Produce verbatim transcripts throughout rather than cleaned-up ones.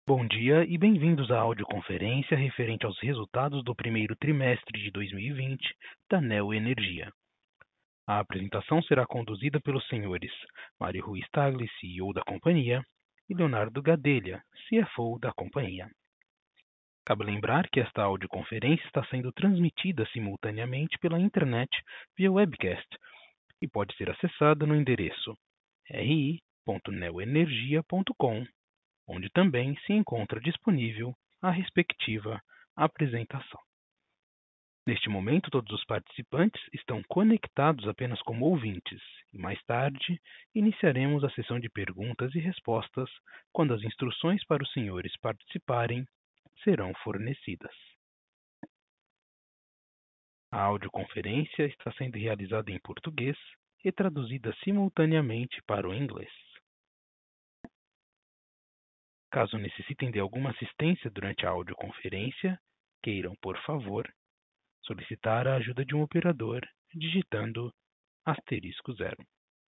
Bom dia e bem-vindos à audioconferência referente aos resultados do primeiro trimestre de dois mil e vinte da Neo Energia. A apresentação será conduzida pelos senhores Mário Ruiz-Tagle, C E O da companhia, e Leonardo Gadelha, C F O da companhia. Cabe lembrar que esta audioconferência está sendo transmitida simultaneamente pela internet via webcast e pode ser acessada no endereço r i ponto neoenergia ponto com, onde também se encontra disponível a respectiva apresentação. Neste momento, todos os participantes estão conectados apenas como ouvintes, e mais tarde iniciaremos a sessão de perguntas e respostas, quando as instruções para os senhores participarem serão fornecidas. A audioconferência está sendo realizada em português e traduzida simultaneamente para o inglês. Caso necessitem de alguma assistência durante a audioconferência, queiram, por favor, solicitar a ajuda de um operador digitando asterisco zero.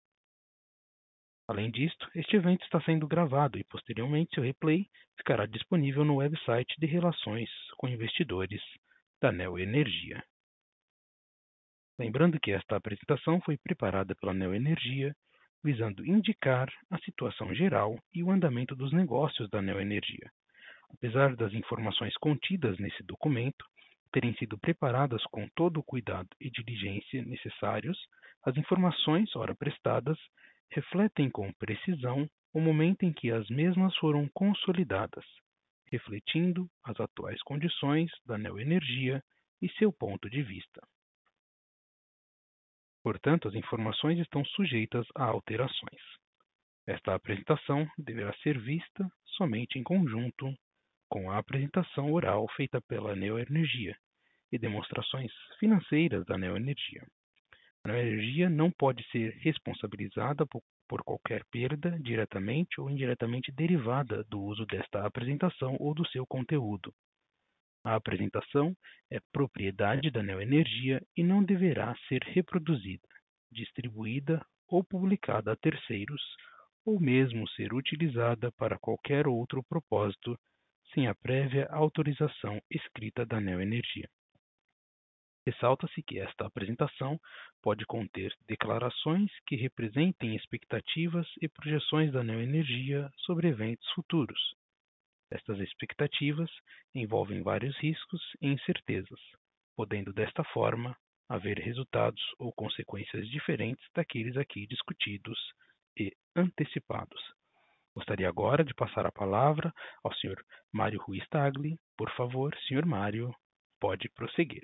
Além disto, este evento está sendo gravado e posteriormente seu replay ficará disponível no website de Relações com Investidores da Neo Energia. Lembrando que esta apresentação foi preparada pela Neo Energia visando indicar a situação geral e o andamento dos negócios da Neo Energia. Apesar das informações contidas nesse documento terem sido preparadas com todo o cuidado e diligência necessários, as informações, ora prestadas, refletem com precisão o momento em que as mesmas foram consolidadas, refletindo as atuais condições da Neo Energia e seu ponto de vista. Portanto, as informações estão sujeitas a alterações. Esta apresentação deverá ser vista somente em conjunto com a apresentação oral feita pela Neo Energia e demonstrações financeiras da Neo Energia. A Neo Energia não pode ser responsabilizada por, por qualquer perda, diretamente ou indiretamente derivada do uso desta apresentação ou do seu conteúdo. A apresentação é propriedade da Neo Energia e não deverá ser reproduzida, distribuída ou publicada a terceiros, ou mesmo ser utilizada para qualquer outro propósito sem a prévia autorização escrita da Neo Energia. Ressalta-se que esta apresentação pode conter declarações que representem expectativas e projeções da Neo Energia sobre eventos futuros. Estas expectativas envolvem vários riscos e incertezas, podendo desta forma haver resultados ou consequências diferentes daqueles aqui discutidos e antecipados. Gostaria agora de passar a palavra ao senhor Mário Ruiz-Tagle. Por favor, senhor Mário, pode prosseguir.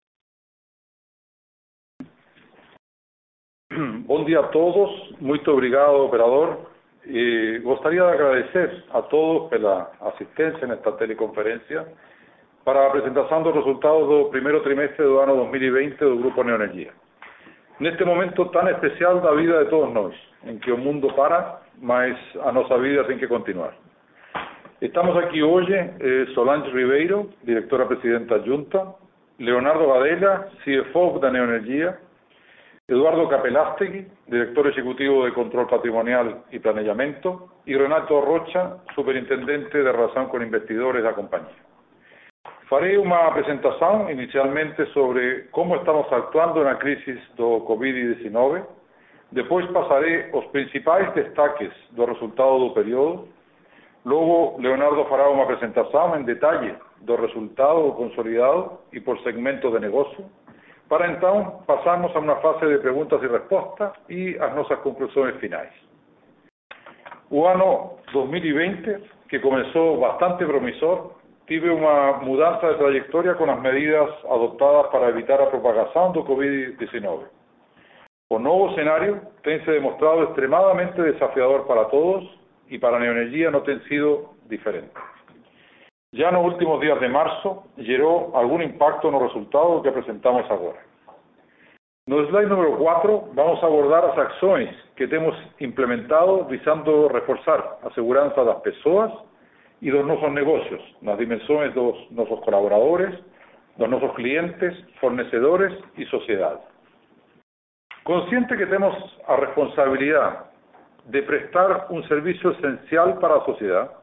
Bom dia a todos, muito obrigado, operador. E gostaria de agradecer a todos pela assistência nesta teleconferência para a apresentação dos resultados do primeiro trimestre do ano dois mil e vinte do Grupo Neo Energia. Neste momento tão especial da vida de todos nós, em que o mundo para, mas a nossa vida tem que continuar. Estamos aqui hoje, eh, Solange Ribeiro, diretora-presidenta adjunta, Leonardo Gadelha, C F O da Neo Energia, Eduardo Capelastegui, director ejecutivo de Control Patrimonial y Planeamiento, y Renato Rocha, superintendente de Relación con Investidores da compañía. Farei uma apresentação inicialmente sobre como estamos actuando na crise do covid dezenove, depois passarei os principais destaques do resultado do período, logo Leonardo fará uma apresentação em detalhe do resultado consolidado e por segmento de negócio, para então passarmos a uma fase de perguntas e respostas e as nossas conclusões finais. O ano dois mil e vinte, que começou bastante promissor, tive uma mudança de trajetória com as medidas adotadas para evitar a propagação do covid dezenove. O novo cenário tem se demonstrado extremadamente desafiador para todos e para a Neo Energia não tem sido diferente. Já nos últimos dias de março, gerou algum impacto no resultado que apresentamos agora. No slide número quatro, vamos abordar as ações que temos implementado visando reforçar a segurança das pessoas e dos nossos negócios, nas dimensões dos nossos colaboradores, dos nossos clientes, fornecedores e sociedade. Consciente que temos a responsabilidade de prestar um serviço essencial para a sociedade,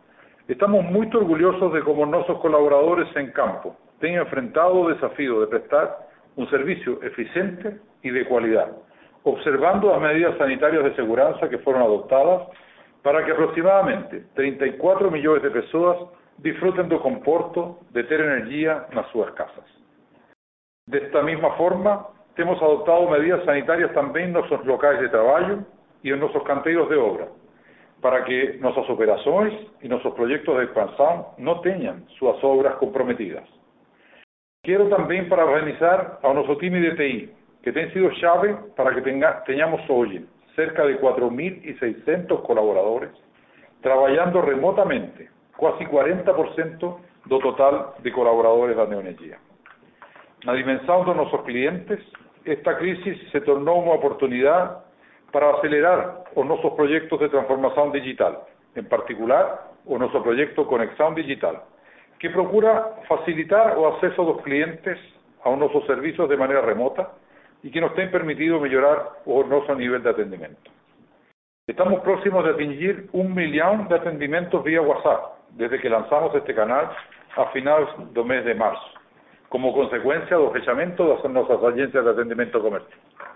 Estamos muy orgullosos de cómo nuestros colaboradores en campo han enfrentado el desafío de prestar un servicio eficiente y de calidad, observando las medidas sanitarias de seguridad que fueron adoptadas para que aproximadamente treinta y cuatro millones de personas disfruten do conforto de ter energía nas suas casas. De esta misma forma, hemos adoptado medidas sanitarias también en nuestros locales de trabajo y en nuestros canteiros de obra, para que nuestras operaciones y nuestros proyectos de expansión no tengan sus obras comprometidas. Quiero también parabenizar a nuestro time de T I, que ha sido llave para que tenga, tengamos hoy cerca de cuatro mil seiscientos colaboradores trabajando remotamente, casi cuarenta por ciento do total de colaboradores de la Neoenergia. Na dimensão de nuestros clientes, esta crisis se tornó una oportunidad para acelerar os nuestros proyectos de transformación digital, en particular o nuestro proyecto Conexión Digital, que procura facilitar o acceso de los clientes a nuestros servicios de manera remota y que nos ha permitido mejorar o nuestro nivel de atendimiento. Estamos próximos de atingir un millón de atendimientos vía WhatsApp desde que lanzamos este canal a finales del mes de marzo, como consecuencia del fechamento de nuestras agencias de atendimiento comercial.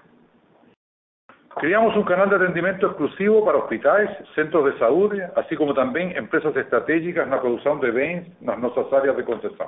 Creamos un canal de atendimiento exclusivo para hospitales, centros de salud, así como también empresas estratégicas en la producción de bienes en nuestras áreas de concesión.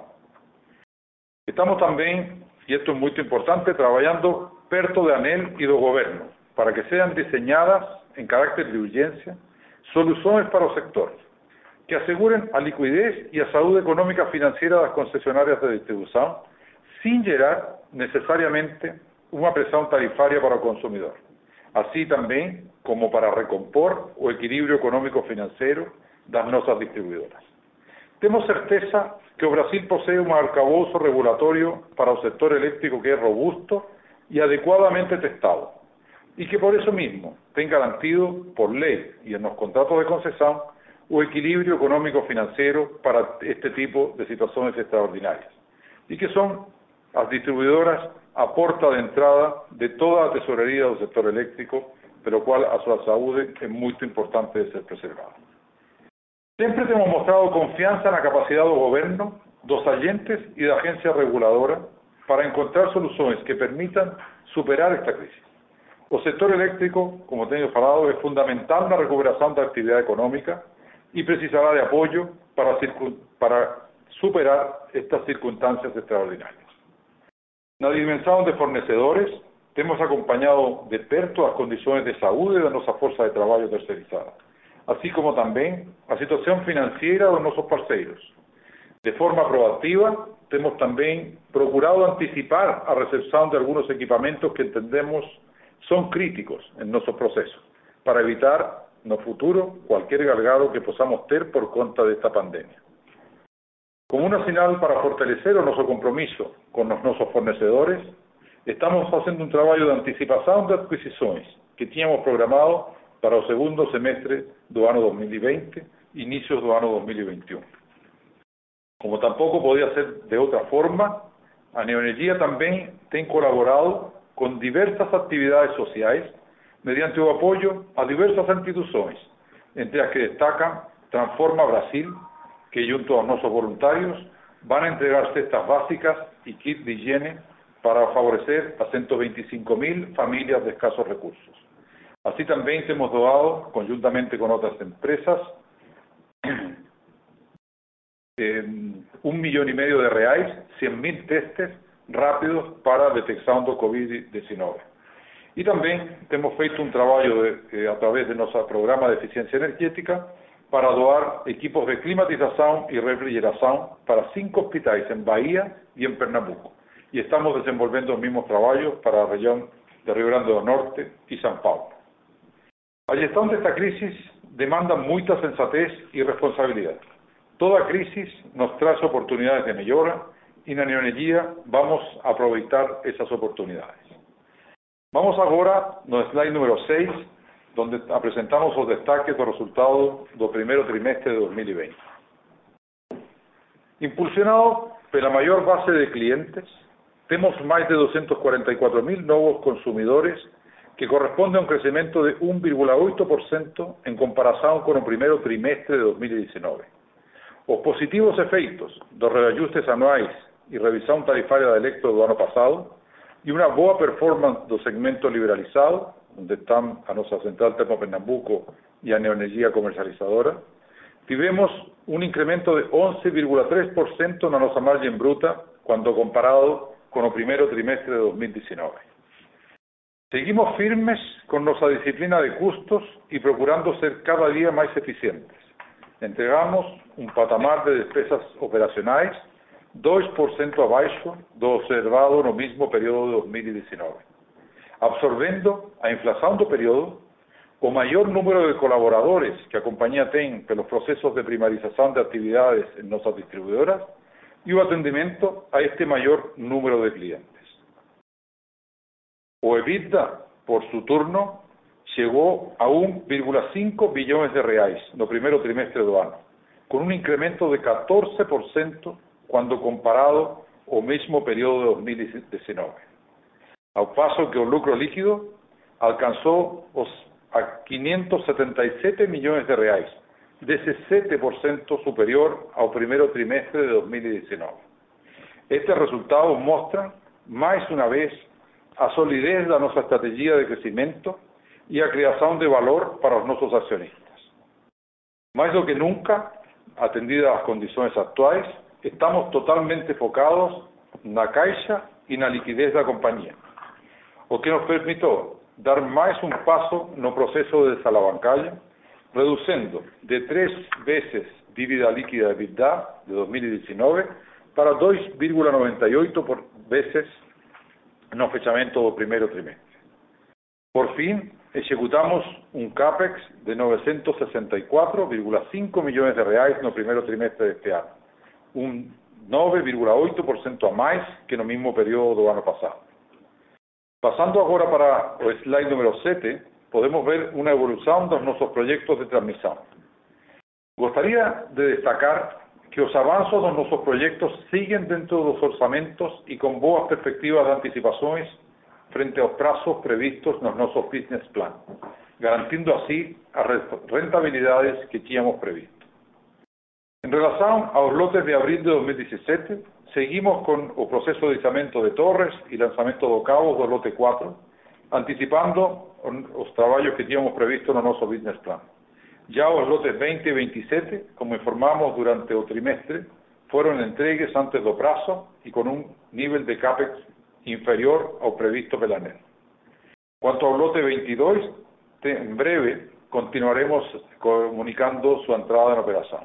Estamos también, y esto es muy importante, trabajando perto de ANEEL y del gobierno, para que sean diseñadas en carácter de urgencia soluciones para los sectores, que aseguren a liquidez y a salud económica financiera de las concesionarias de distribución, sin generar necesariamente una presión tarifaria para el consumidor, así también como para recompor o equilibrio económico financiero de nuestras distribuidoras. Tenemos certeza que Brasil posee un arcabouço regulatorio para el sector eléctrico que es robusto y adecuadamente testado, y que por eso mismo tenga garantido por ley y en los contratos de concesión o equilibrio económico financiero para este tipo de situaciones extraordinarias, y que son las distribuidoras a porta de entrada de toda la tesorería del sector eléctrico, pero cual a su salud es muy importante de ser preservada. Siempre hemos mostrado confianza en la capacidad del gobierno, dos agentes y de agencias reguladoras para encontrar soluciones que permitan superar esta crisis. El sector eléctrico, como tengo falado, es fundamental en la recuperación de la actividad económica y precisará de apoyo para, para superar estas circunstancias extraordinarias. En la dimensión de fornecedores, hemos acompañado de perto las condiciones de salud de nuestra fuerza de trabajo tercerizada, así como también la situación financiera de nuestros parceiros. De forma proactiva, hemos también procurado anticipar la recepción de algunos equipamientos que entendemos son críticos en nuestro proceso, para evitar en el futuro cualquier gargalo que podamos tener por cuenta de esta pandemia. Como una señal para fortalecer nuestro compromiso con los nuestros fornecedores, estamos haciendo un trabajo de anticipación de adquisiciones que teníamos programado para el segundo semestre del año dos mil veinte, inicios del año dos mil veintiuno. Como tampoco podía ser de otra forma, a Neoenergia también ha colaborado con diversas actividades sociales mediante el apoyo a diversas instituciones, entre las que destacan Transforma Brasil, que junto a nuestros voluntarios van a entregar cestas básicas y kits de higiene para favorecer a ciento veinticinco mil familias de escasos recursos. Así también hemos doado, conjuntamente con otras empresas, eh, un millón y medio de reais, cien mil testes rápidos para detección de COVID diecinueve. Y también hemos hecho un trabajo de, eh, a través de nuestro programa de eficiencia energética para doar equipos de climatización y refrigeración para cinco hospitales en Bahía y en Pernambuco. Y estamos desenvolviendo los mismos trabajos para la región de Río Grande do Norte y São Paulo. La gestión de esta crisis demanda mucha sensatez y responsabilidad. Toda crisis nos trae oportunidades de mejora y en la Neoenergia vamos a aprovechar esas oportunidades. Vamos ahora no slide número seis, donde presentamos los destaques dos resultados del primer trimestre de dos mil veinte. Impulsionado por la mayor base de clientes, tenemos más de doscientos cuarenta y cuatro mil nuevos consumidores, que corresponde a un crecimiento de uno coma ocho por ciento en comparación con el primer trimestre de dos mil diecinueve. Os positivos efeitos dos reajustes anuais e revisão tarifária da Electro do ano passado e uma boa performance do segmento liberalizado, onde estão a nossa central Termopernambuco e a Neoenergia Comercializadora, tivemos um incremento de onze vírgula três por cento na nossa margem bruta quando comparado com o primeiro trimestre de dois mil e dezenove. Seguimos firmes com nossa disciplina de custos e procurando ser cada dia mais eficientes. Entregamos um patamar de despesas operacionais dois por cento abaixo do observado no mesmo período de dois mil e dezenove, absorvendo a inflação do período, o maior número de colaboradores que a companhia tem pelos processos de primarização de atividades em nossas distribuidoras e o atendimento a este maior número de clientes. O EBITDA, por su turno, chegou a um vírgula cinco bilhões de reais no primeiro trimestre do ano, com um incremento de catorze por cento quando comparado ao mesmo período de dois mil e dezenove. Ao passo que o lucro líquido alcançou os a quinhentos e setenta e sete milhões de reais, dezessete por cento superior ao primeiro trimestre de dois mil e dezenove. Estes resultados mostram, mais uma vez, a solidez da nossa estratégia de crescimento e a criação de valor para os nossos acionistas. Mais do que nunca, atendidas as condições atuais, estamos totalmente focados na caixa e na liquidez da companhia, o que nos permitiu dar mais um passo no processo de desalavancagem, reduzindo de três vezes dívida líquida EBITDA de dois mil e dezenove para dois vírgula noventa e oito vezes no fechamento do primeiro trimestre. Por fim, executamos um CAPEX de novecentos e sessenta e quatro vírgula cinco milhões de reais no primeiro trimestre deste ano, um nove vírgula oito por cento a mais que no mesmo período do ano passado. Passando agora para o slide número sete, podemos ver uma evolução dos nossos projetos de transmissão. Gostaria de destacar que os avanços dos nossos projetos seguem dentro dos orçamentos e com boas perspectivas de antecipações frente aos prazos previstos nos nossos business plan, garantindo assim as rentabilidades que tínhamos previsto. Em relação aos lotes de abril de dois mil e dezessete, seguimos com o processo de içamento de torres e lançamento do cabo do lote quatro, anticipando os trabalhos que tínhamos previsto no nosso business plan. Já os lotes vinte e vinte e sete, como informamos durante o trimestre, foram entregues antes do prazo e com um nível de CAPEX inferior ao previsto pela ANEEL. Quanto ao lote vinte e dois, em breve continuaremos comunicando sua entrada em operação.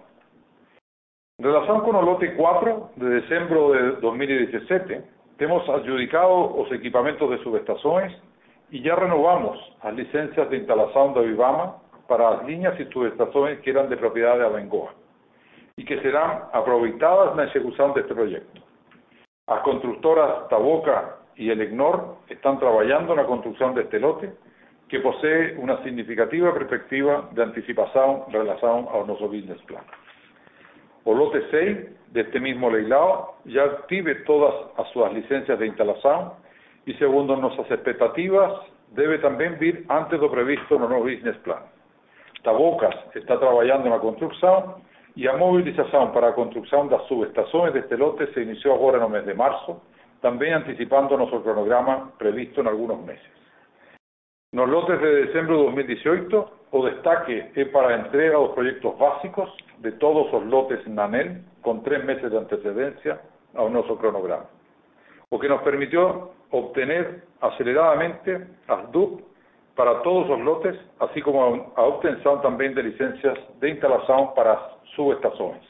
Em relação com o lote quatro, de dezembro de dois mil e dezessete, temos adjudicado os equipamentos de subestações e já renovamos as licencias de instalação da Vivama para as linhas e subestações que eram de propriedade da Abengoa e que serão aproveitadas na execução deste projeto. As construtoras Taboca e Elecnor estão trabalhando na construção deste lote, que possui uma significativa perspectiva de antecipação em relação ao nosso business plan. O lote seis deste mesmo leilão já tive todas as suas licencias de instalação e, segundo nossas expectativas, deve também vir antes do previsto no novo business plan. Tabocas está trabalhando na construção e a mobilização para a construção das subestações deste lote se iniciou agora no mês de março, também antecipando nosso cronograma previsto em alguns meses. Nos lotes de dezembro de dois mil e dezoito, o destaque é para a entrega dos projetos básicos de todos os lotes na ANEEL, com três meses de antecedência ao nosso cronograma, o que nos permitiu obter aceleradamente as D U P para todos os lotes, assim como a obtenção também de licencias de instalação para as subestações.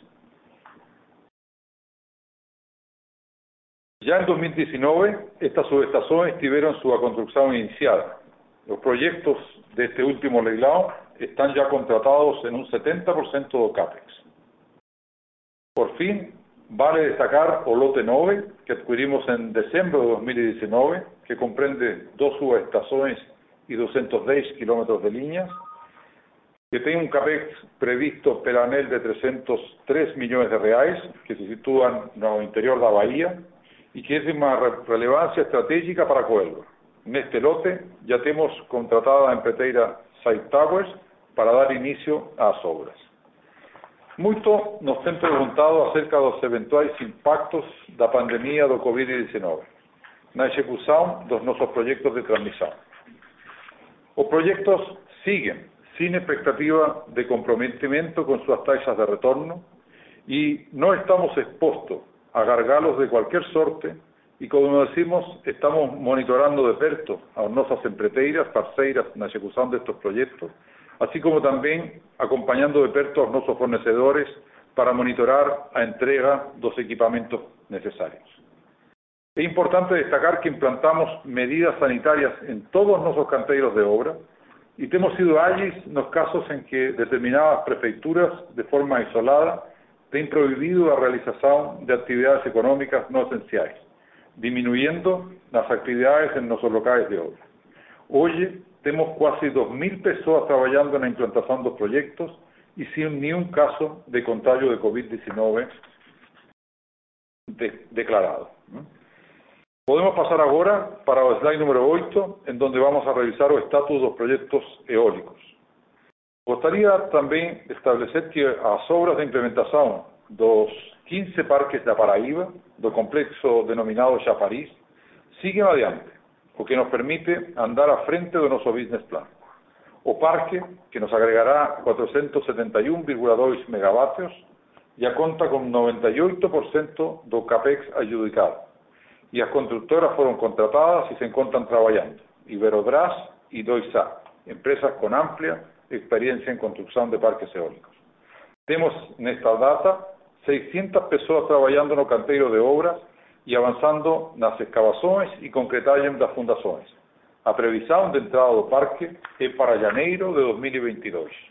Já em dois mil e dezenove, estas subestações tiveram sua construção iniciada. Os projetos deste último leilão estão já contratados em um setenta por cento do CAPEX. Por fim, vale destacar o lote nove, que adquirimos em dezembro de dois mil e dezenove, que compreende duas subestações e duzentos e dez quilômetros de linhas, que tem um CAPEX previsto pela ANEEL de trezentos e três milhões de reais, que se situam no interior da Bahia, e que é de uma relevância estratégica para Coelho. Neste lote, já temos contratada a empreiteira Site Towers para dar início às obras. Muito nos têm perguntado acerca dos eventuais impactos da pandemia do covid dezenove na execução dos nossos projetos de transmissão. Os projetos siguen sin expectativa de comprometimiento con sus taxas de retorno y no estamos expuestos a gargalos de cualquier sorte y, como decimos, estamos monitorando de perto a nuestras empreiteiras, parceiras na ejecución de estos proyectos, así como también acompañando de perto a nuestros fornecedores para monitorar a entrega dos equipamientos necesarios. Es importante destacar que implantamos medidas sanitarias en todos nuestros canteiros de obra y hemos sido ágiles en los casos en que determinadas prefecturas, de forma isolada, han prohibido la realización de actividades económicas no esenciales, disminuyendo las actividades en nuestros locales de obra. Hoy tenemos casi dos mil personas trabajando en la implantación de los proyectos y sin ni un caso de contagio de covid dezenove de, declarado. Podemos pasar agora para o slide número oito, en donde vamos a revisar o estatus dos proyectos eólicos. Gostaria também de establecer que as obras de implementação dos quince parques da Paraíba, do complexo denominado Chafariz, siguen adiante, o que nos permite andar à frente do nosso business plan. O parque, que nos agregará cuatrocentos setenta y uno coma dos megavatios, já conta com noventa y ocho por ciento do CAPEX adjudicado, y las constructoras fueron contratadas y se encuentran trabajando, Iberobras y Doisa, empresas con amplia experiencia en construcción de parques eólicos. Tenemos en esta data seiscientas personas trabajando en el canteiro de obras y avanzando en las excavaciones y concretación de las fundaciones. A previsão de entrada do parque é para janeiro de dos mil e vinte e dois.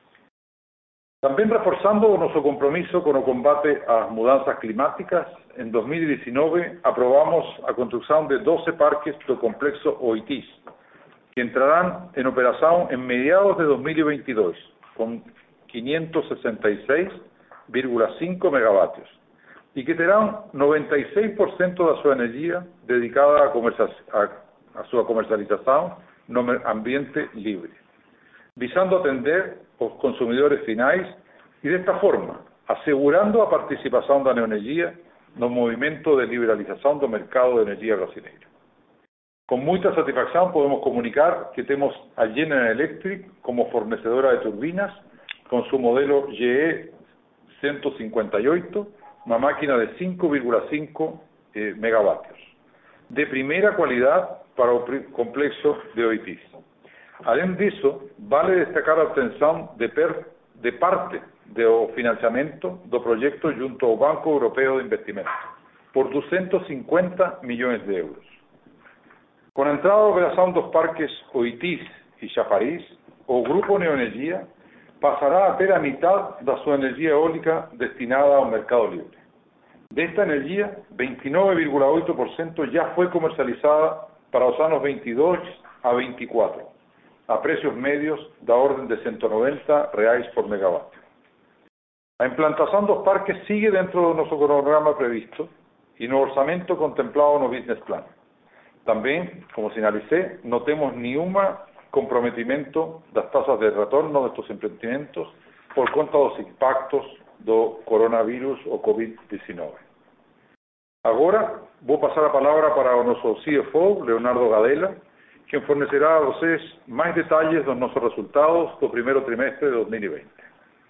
Também reforzando o nosso compromisso com o combate às mudanças climáticas, em dos mil e dezenove aprobamos a construção de doze parques do complexo Oitis, que entrarão em operação em meados de dos mil e vinte e dois, com quinhentos sessenta y seis vírgula cinco megavatios, e que terão noventa y seis por ciento da sua energia dedicada a, a, a sua comercialização no ambiente livre, visando atender os consumidores finais e, desta forma, assegurando a participação da neoenergia no movimento de liberalização do mercado de energia brasileiro. Com muita satisfação podemos comunicar que temos a General Electric como fornecedora de turbinas com seu modelo G E ciento cincuenta y ocho, uma máquina de cinco vírgula cinco eh, megavatios, de primeira qualidade para o complexo de Oitis. Além disso, vale destacar a obtenção de, per, de parte do financiamento do projeto junto ao Banco Europeu de Investimento, por duzentos y cincuenta millones de euros. Com a entrada em operação dos parques Oitis e Chafariz, o Grupo Neoenergia passará a ter a metade da sua energia eólica destinada ao mercado livre. Desta energia, veintinueve vírgula ocho por ciento já foi comercializada para os anos veinte y dos a veinte y cuatro, a precios medios da orden de ciento noventa reais por megavatio. A implantação dos parques sigue dentro do nosso cronograma previsto e no orçamento contemplado no business plan. Também, como sinalicé, não temos nenhum comprometimento das tasas de retorno destes empreendimentos por conta dos impactos do coronavírus ou covid dezenove. Agora, vou passar a palavra para o nosso C F O, Leonardo Gadela, quem fornecerá a vocês mais detalhes dos nossos resultados do primeiro trimestre de dos mil e vinte.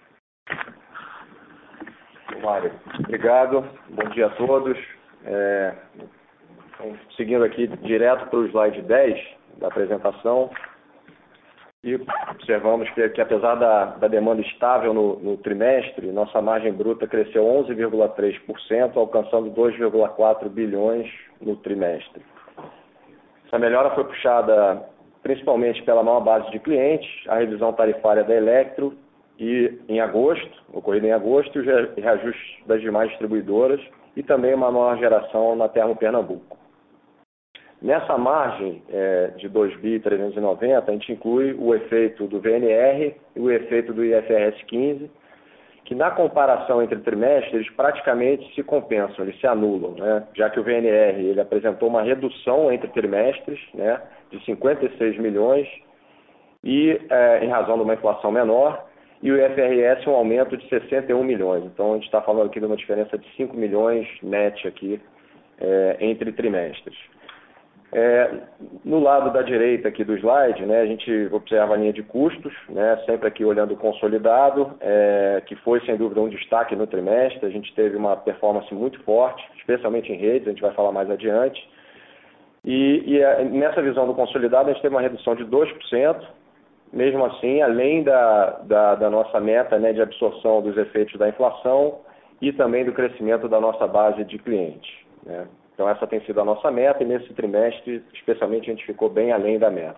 Mário, obrigado. Bom dia a todos. É, seguindo aqui direto para o slide dez da apresentação, e observamos que, que apesar da, da demanda estável no, no trimestre, nossa margem bruta cresceu onze vírgula três por cento, alcançando dois vírgula quatro bilhões no trimestre. Essa melhora foi puxada principalmente pela maior base de clientes, a revisão tarifária da Elektro e em agosto, ocorrida em agosto, e os reajustes das demais distribuidoras e também uma maior geração na Termo Pernambuco. Nessa margem é, de dois bilhões trezentos e noventa, a gente inclui o efeito do V N R e o efeito do I F R S quinze, que na comparação entre trimestres eles praticamente se compensam, eles se anulam, né? Já que o V N R ele apresentou uma redução entre trimestres, né, de cinquenta e seis milhões, e, é, em razão de uma inflação menor, e o I F R S um aumento de sessenta e um milhões. Então, a gente está falando aqui de uma diferença de cinco milhões net aqui, é, entre trimestres. É, no lado da direita aqui do slide, né, a gente observa a linha de custos, né, sempre aqui olhando o consolidado, é, que foi sem dúvida um destaque no trimestre. A gente teve uma performance muito forte, especialmente em redes, a gente vai falar mais adiante. E, e a, nessa visão do consolidado, a gente teve uma redução de dois por cento, mesmo assim, além da, da, da nossa meta, né, de absorção dos efeitos da inflação e também do crescimento da nossa base de clientes, né. Então, essa tem sido a nossa meta e, nesse trimestre, especialmente, a gente ficou bem além da meta.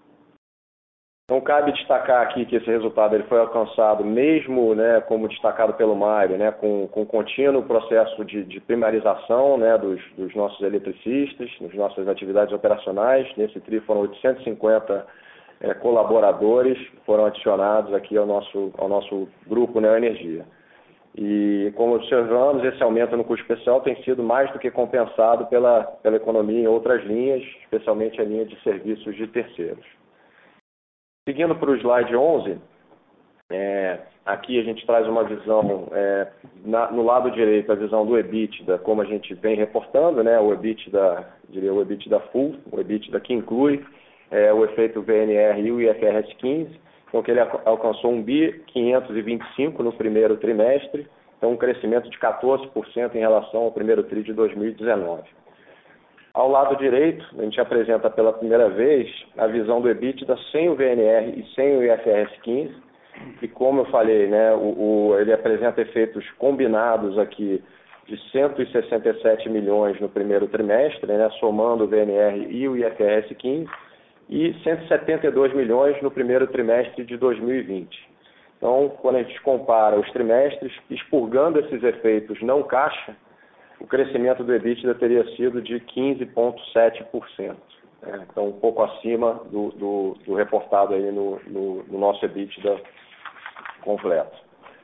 Então, cabe destacar aqui que esse resultado ele foi alcançado, mesmo, né, como destacado pelo Mário, né, com, com contínuo processo de, de primarização, né, dos, dos nossos eletricistas, nas nossas atividades operacionais. Nesse tri foram oitocentos e cinquenta é, colaboradores que foram adicionados aqui ao nosso, ao nosso grupo Neoenergia. E, como observamos, esse aumento no custo especial tem sido mais do que compensado pela, pela economia em outras linhas, especialmente a linha de serviços de terceiros. Seguindo para o slide onze, é, aqui a gente traz uma visão, é, na, no lado direito, a visão do EBITDA, como a gente vem reportando, né, o EBITDA, diria o EBITDA full, o EBITDA que inclui é, o efeito V N R e o I F R S quinze. Então, que ele alcançou um bi quinhentos e vinte e cinco no primeiro trimestre, então um crescimento de quatorze por cento em relação ao primeiro tri de dois mil e dezenove. Ao lado direito, a gente apresenta pela primeira vez a visão do EBITDA sem o V N R e sem o I F R S quinze, e como eu falei, né, o, o, ele apresenta efeitos combinados aqui de cento e sessenta e sete milhões no primeiro trimestre, né, somando o V N R e o I F R S quinze, e cento e setenta e dois milhões no primeiro trimestre de dois mil e vinte. Então, quando a gente compara os trimestres, expurgando esses efeitos não caixa, o crescimento do EBITDA teria sido de quinze vírgula sete por cento. Né? Então, um pouco acima do, do, do reportado aí no, no, no nosso EBITDA completo.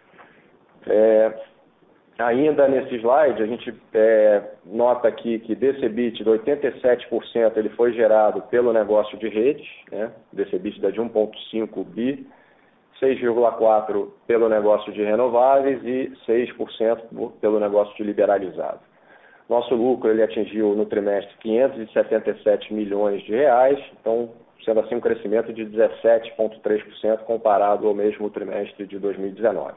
É, Ainda nesse slide, a gente é, nota aqui que desse EBITDA, oitenta e sete por cento ele foi gerado pelo negócio de redes, né? Desse EBITDA de um vírgula cinco bi, seis vírgula quatro por cento pelo negócio de renováveis e seis por cento pelo negócio de liberalizado. Nosso lucro ele atingiu no trimestre quinhentos e setenta e sete milhões de reais, então sendo assim um crescimento de dezessete vírgula três por cento comparado ao mesmo trimestre de dois mil e dezenove.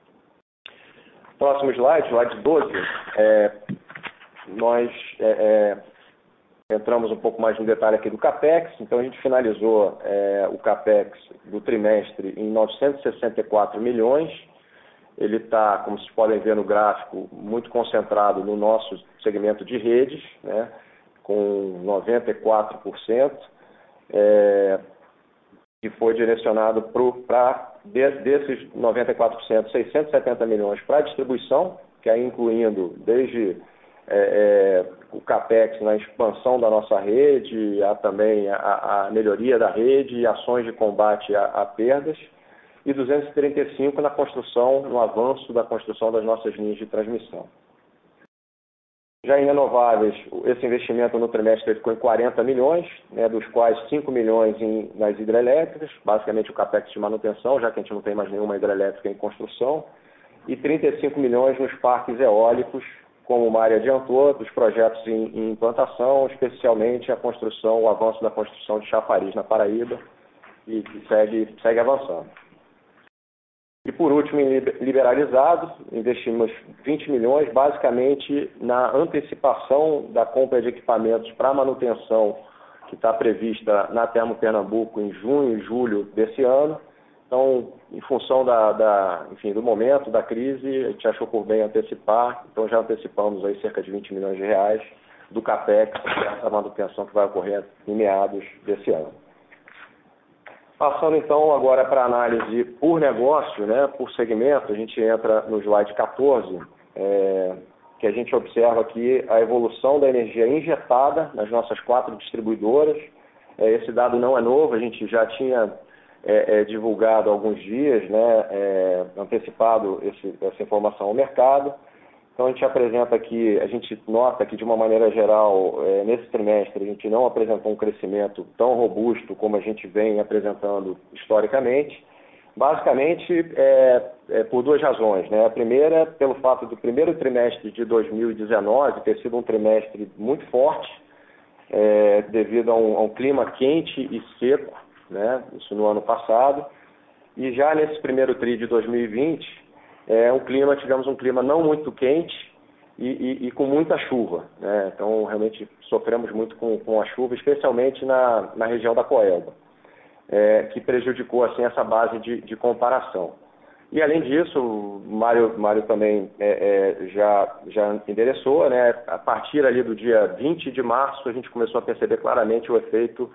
Próximo slide, slide doze, é, nós é, é, entramos um pouco mais no detalhe aqui do CAPEX. Então, a gente finalizou é, o CAPEX do trimestre em novecentos e sessenta e quatro milhões. Ele está, como vocês podem ver no gráfico, muito concentrado no nosso segmento de redes, né, com noventa e quatro por cento, é, que foi direcionado para, desses noventa e quatro por cento, seiscentos e setenta milhões para a distribuição, que é incluindo desde é, é, o CAPEX na expansão da nossa rede, há também a, a melhoria da rede e ações de combate a, a perdas, e duzentos e trinta e cinco na construção, no avanço da construção das nossas linhas de transmissão. Já em renováveis, esse investimento no trimestre ficou em quarenta milhões, né, dos quais cinco milhões em, nas hidrelétricas, basicamente o CAPEX de manutenção, já que a gente não tem mais nenhuma hidrelétrica em construção, e trinta e cinco milhões nos parques eólicos, como o Mário adiantou, dos projetos em, em implantação, especialmente a construção, o avanço da construção de chafariz na Paraíba, e que segue, segue avançando. E, por último, em liberalizado, investimos vinte milhões, basicamente na antecipação da compra de equipamentos para manutenção que está prevista na Termo Pernambuco em junho e julho desse ano. Então, em função da, da, enfim, do momento, da crise, a gente achou por bem antecipar, então já antecipamos aí cerca de vinte milhões de reais do CAPEX, essa manutenção que vai ocorrer em meados desse ano. Passando então agora para a análise por negócio, né, por segmento, a gente entra no slide quatorze, é, que a gente observa aqui a evolução da energia injetada nas nossas quatro distribuidoras. É, esse dado não é novo, a gente já tinha é, é, divulgado há alguns dias, né, é, antecipado esse, essa informação ao mercado. Então, a gente apresenta aqui, a gente nota que, de uma maneira geral, é, nesse trimestre, a gente não apresentou um crescimento tão robusto como a gente vem apresentando historicamente, basicamente é, é por duas razões, né? A primeira, pelo fato do primeiro trimestre de dois mil e dezenove ter sido um trimestre muito forte, é, devido a um, a um clima quente e seco, né? Isso no ano passado. E já nesse primeiro tri de dois mil e vinte, é um clima, tivemos um clima não muito quente e, e, e com muita chuva, né? Então, realmente sofremos muito com, com a chuva, especialmente na, na região da Coelba. É, que prejudicou assim, essa base de, de comparação. E, além disso, o Mário, Mário também é, é, já, já endereçou, né? A partir ali do dia vinte de março, a gente começou a perceber claramente o efeito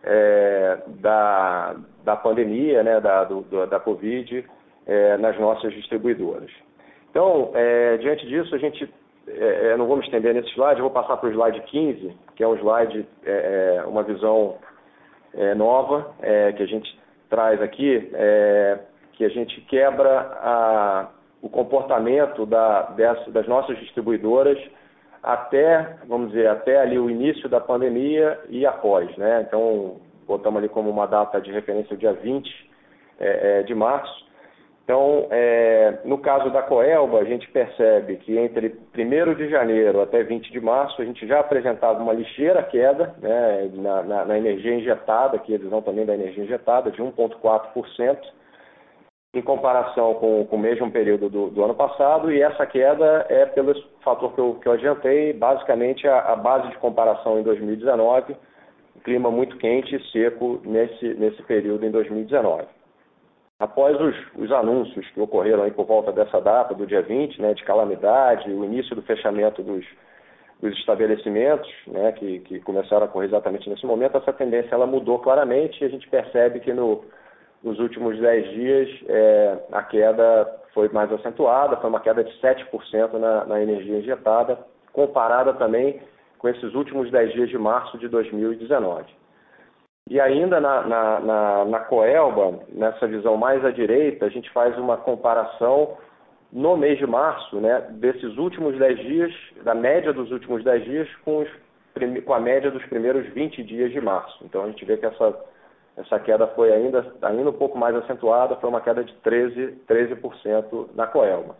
é, da, da pandemia, né? da, do, da Covid, é, nas nossas distribuidoras. Então, é, diante disso, a gente, é, não vou me estender nesse slide, eu vou passar para o slide quinze, que é um slide, é, uma visão É, nova, é, que a gente traz aqui, é, que a gente quebra a, o comportamento da, dessa, das nossas distribuidoras até, vamos dizer, até ali o início da pandemia e após, né? Então, botamos ali como uma data de referência o dia vinte é, é, de março. Então, é, no caso da Coelba, a gente percebe que entre primeiro de janeiro até vinte de março, a gente já apresentava uma ligeira queda, né, na, na, na energia injetada, aqui a visão também da energia injetada, de um vírgula quatro por cento, em comparação com, com o mesmo período do, do ano passado, e essa queda é pelo fator que eu, que eu adiantei, basicamente a, a base de comparação em dois mil e dezenove, clima muito quente e seco nesse, nesse período em dois mil e dezenove. Após os, os anúncios que ocorreram aí por volta dessa data, do dia vinte, né, de calamidade, o início do fechamento dos, dos estabelecimentos, né, que, que começaram a ocorrer exatamente nesse momento, essa tendência ela mudou claramente e a gente percebe que no, nos últimos dez dias é, a queda foi mais acentuada, foi uma queda de sete por cento na, na energia injetada, comparada também com esses últimos dez dias de março de dois mil e dezenove. E ainda na, na, na, na Coelba, nessa visão mais à direita, a gente faz uma comparação no mês de março, né, desses últimos dez dias, da média dos últimos dez dias, com, os, com a média dos primeiros vinte dias de março. Então a gente vê que essa, essa queda foi ainda, ainda um pouco mais acentuada, foi uma queda de treze por cento na Coelba.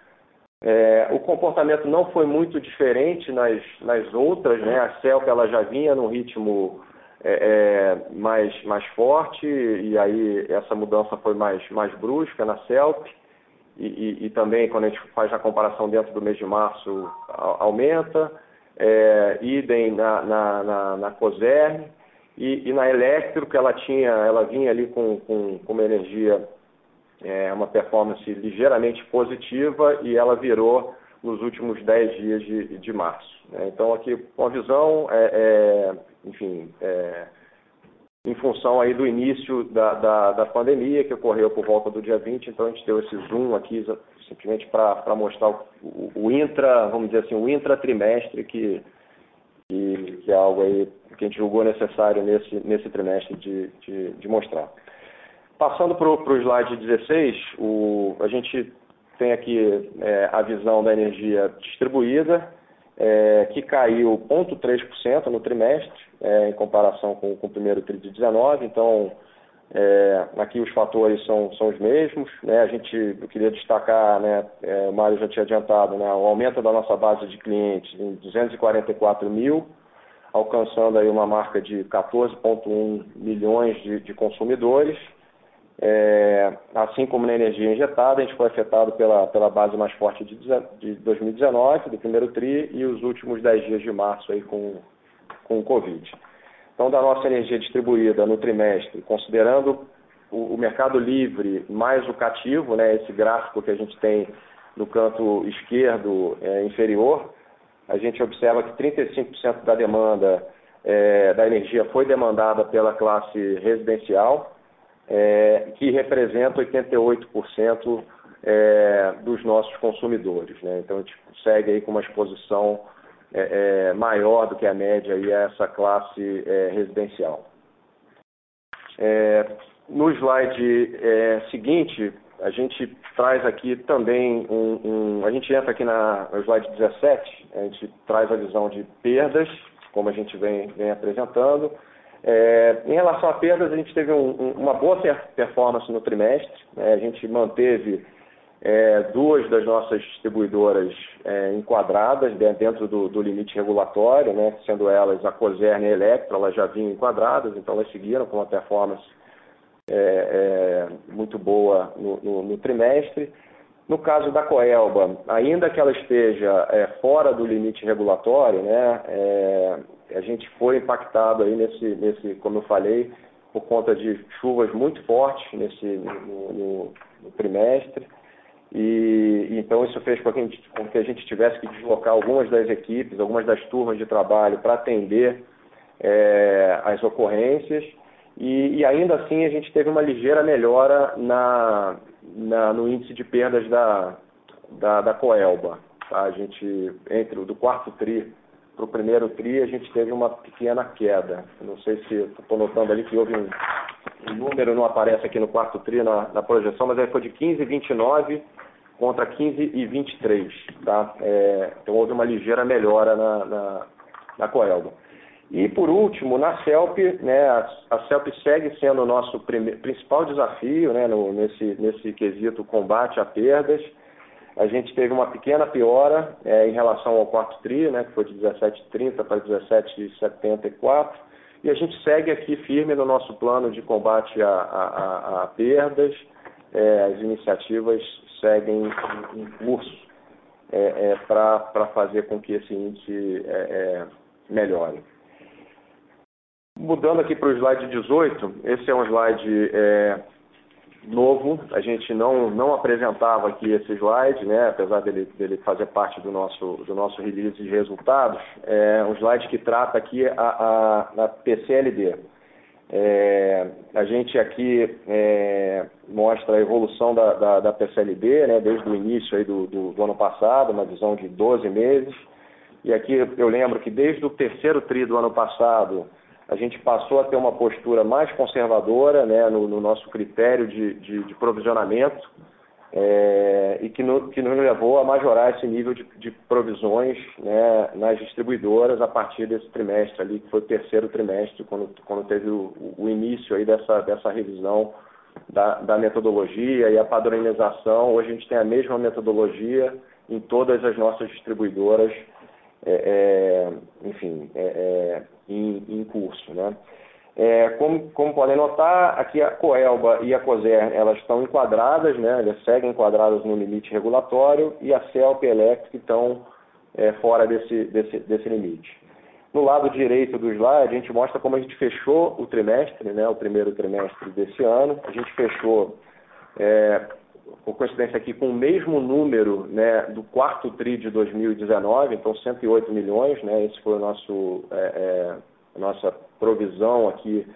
É, o comportamento não foi muito diferente nas, nas outras, né, a Celp ela já vinha num ritmo É, é, mais, mais forte, e aí essa mudança foi mais, mais brusca na Celp, e, e, e também quando a gente faz a comparação dentro do mês de março aumenta, é, idem na, na, na, na Coserre, e, e na Electro, que ela tinha, ela vinha ali com, com, com uma energia, é, uma performance ligeiramente positiva, e ela virou nos últimos dez dias de, de março. Né? Então aqui uma visão, é, é, enfim, é, em função aí do início da, da, da pandemia, que ocorreu por volta do dia vinte, então a gente deu esse zoom aqui simplesmente para mostrar o, o, o intra, vamos dizer assim, o intratrimestre, que, que, que é algo aí que a gente julgou necessário nesse, nesse trimestre de, de, de mostrar. Passando para o slide dezesseis, o, a gente tem aqui é, a visão da energia distribuída, é, que caiu zero vírgula três por cento no trimestre, é, em comparação com, com o primeiro tri de dezenove. Então, é, aqui os fatores são, são os mesmos. Né? A gente, eu queria destacar, né, é, o Mário já tinha adiantado, né, o aumento da nossa base de clientes em duzentos e quarenta e quatro mil, alcançando aí uma marca de quatorze vírgula um milhões de, de consumidores. É, assim como na energia injetada, a gente foi afetado pela, pela base mais forte de, de dois mil e dezenove, do primeiro tri, e os últimos dez dias de março aí com, com o Covid. Então, da nossa energia distribuída no trimestre, considerando o, o mercado livre mais o cativo, né, esse gráfico que a gente tem no canto esquerdo é, inferior, a gente observa que trinta e cinco por cento da demanda é, da energia foi demandada pela classe residencial, É, que representa oitenta e oito por cento é, dos nossos consumidores. Né? Então, a gente segue aí com uma exposição é, é, maior do que a média aí a essa classe é, residencial. É, no slide é, seguinte, a gente traz aqui também, um, um, a gente entra aqui na, no slide dezessete, a gente traz a visão de perdas, como a gente vem, vem apresentando. É, em relação a perdas, a gente teve um, um, uma boa performance no trimestre, né? A gente manteve é, duas das nossas distribuidoras é, enquadradas dentro do, do limite regulatório, né? Sendo elas a Coserna e a Electro, elas já vinham enquadradas, então elas seguiram com uma performance é, é, muito boa no, no, no trimestre. No caso da Coelba, ainda que ela esteja é, fora do limite regulatório, né, é, a gente foi impactado aí nesse, nesse, como eu falei, por conta de chuvas muito fortes nesse, no, no, no trimestre, e então isso fez com que, a gente, com que a gente tivesse que deslocar algumas das equipes, algumas das turmas de trabalho para atender é, as ocorrências, e, e ainda assim a gente teve uma ligeira melhora na... Na, no índice de perdas da, da, da Coelba. Tá? A gente, entre o do quarto tri para o primeiro tri, a gente teve uma pequena queda. Não sei se estou notando ali que houve um, um número, não aparece aqui no quarto tri na, na projeção, mas aí foi de quinze vírgula vinte e nove contra quinze vírgula vinte e três. Tá? É, então houve uma ligeira melhora na, na, na Coelba. E, por último, na CELP, né, a, a CELP segue sendo o nosso prime, principal desafio, né, no, nesse, nesse quesito combate a perdas. A gente teve uma pequena piora é, em relação ao quarto tri, né, que foi de dezessete vírgula trinta para dezessete vírgula setenta e quatro, e a gente segue aqui firme no nosso plano de combate a, a, a perdas. É, as iniciativas seguem em, em curso é, é, para fazer com que esse índice é, é, melhore. Mudando aqui para o slide dezoito, esse é um slide é, novo, a gente não, não apresentava aqui esse slide, né, apesar dele, dele fazer parte do nosso, do nosso release de resultados, é um slide que trata aqui a, a, a P C L D. É, a gente aqui é, mostra a evolução da, da, da P C L D, né, desde o início aí do, do, do ano passado, uma visão de doze meses, e aqui eu lembro que desde o terceiro tri do ano passado, a gente passou a ter uma postura mais conservadora, né, no, no nosso critério de, de, de provisionamento, é, e que, no, que nos levou a majorar esse nível de, de provisões, né, nas distribuidoras a partir desse trimestre ali, que foi o terceiro trimestre, quando, quando teve o, o início aí dessa, dessa revisão da, da metodologia e a padronização. Hoje a gente tem a mesma metodologia em todas as nossas distribuidoras, é, é, enfim, é, é, em, em curso, né? É, como, como podem notar, aqui a Coelba e a Coserna, elas estão enquadradas, né? Elas seguem enquadradas no limite regulatório, e a CELP e a Electric estão é, fora desse, desse, desse limite. No lado direito do slide, a gente mostra como a gente fechou o trimestre, né? O primeiro trimestre desse ano. A gente fechou, é, por coincidência aqui, com o mesmo número, né, do quarto tri de dois mil e dezenove, então cento e oito milhões, né? Esse foi o nosso... É, é, a nossa provisão aqui,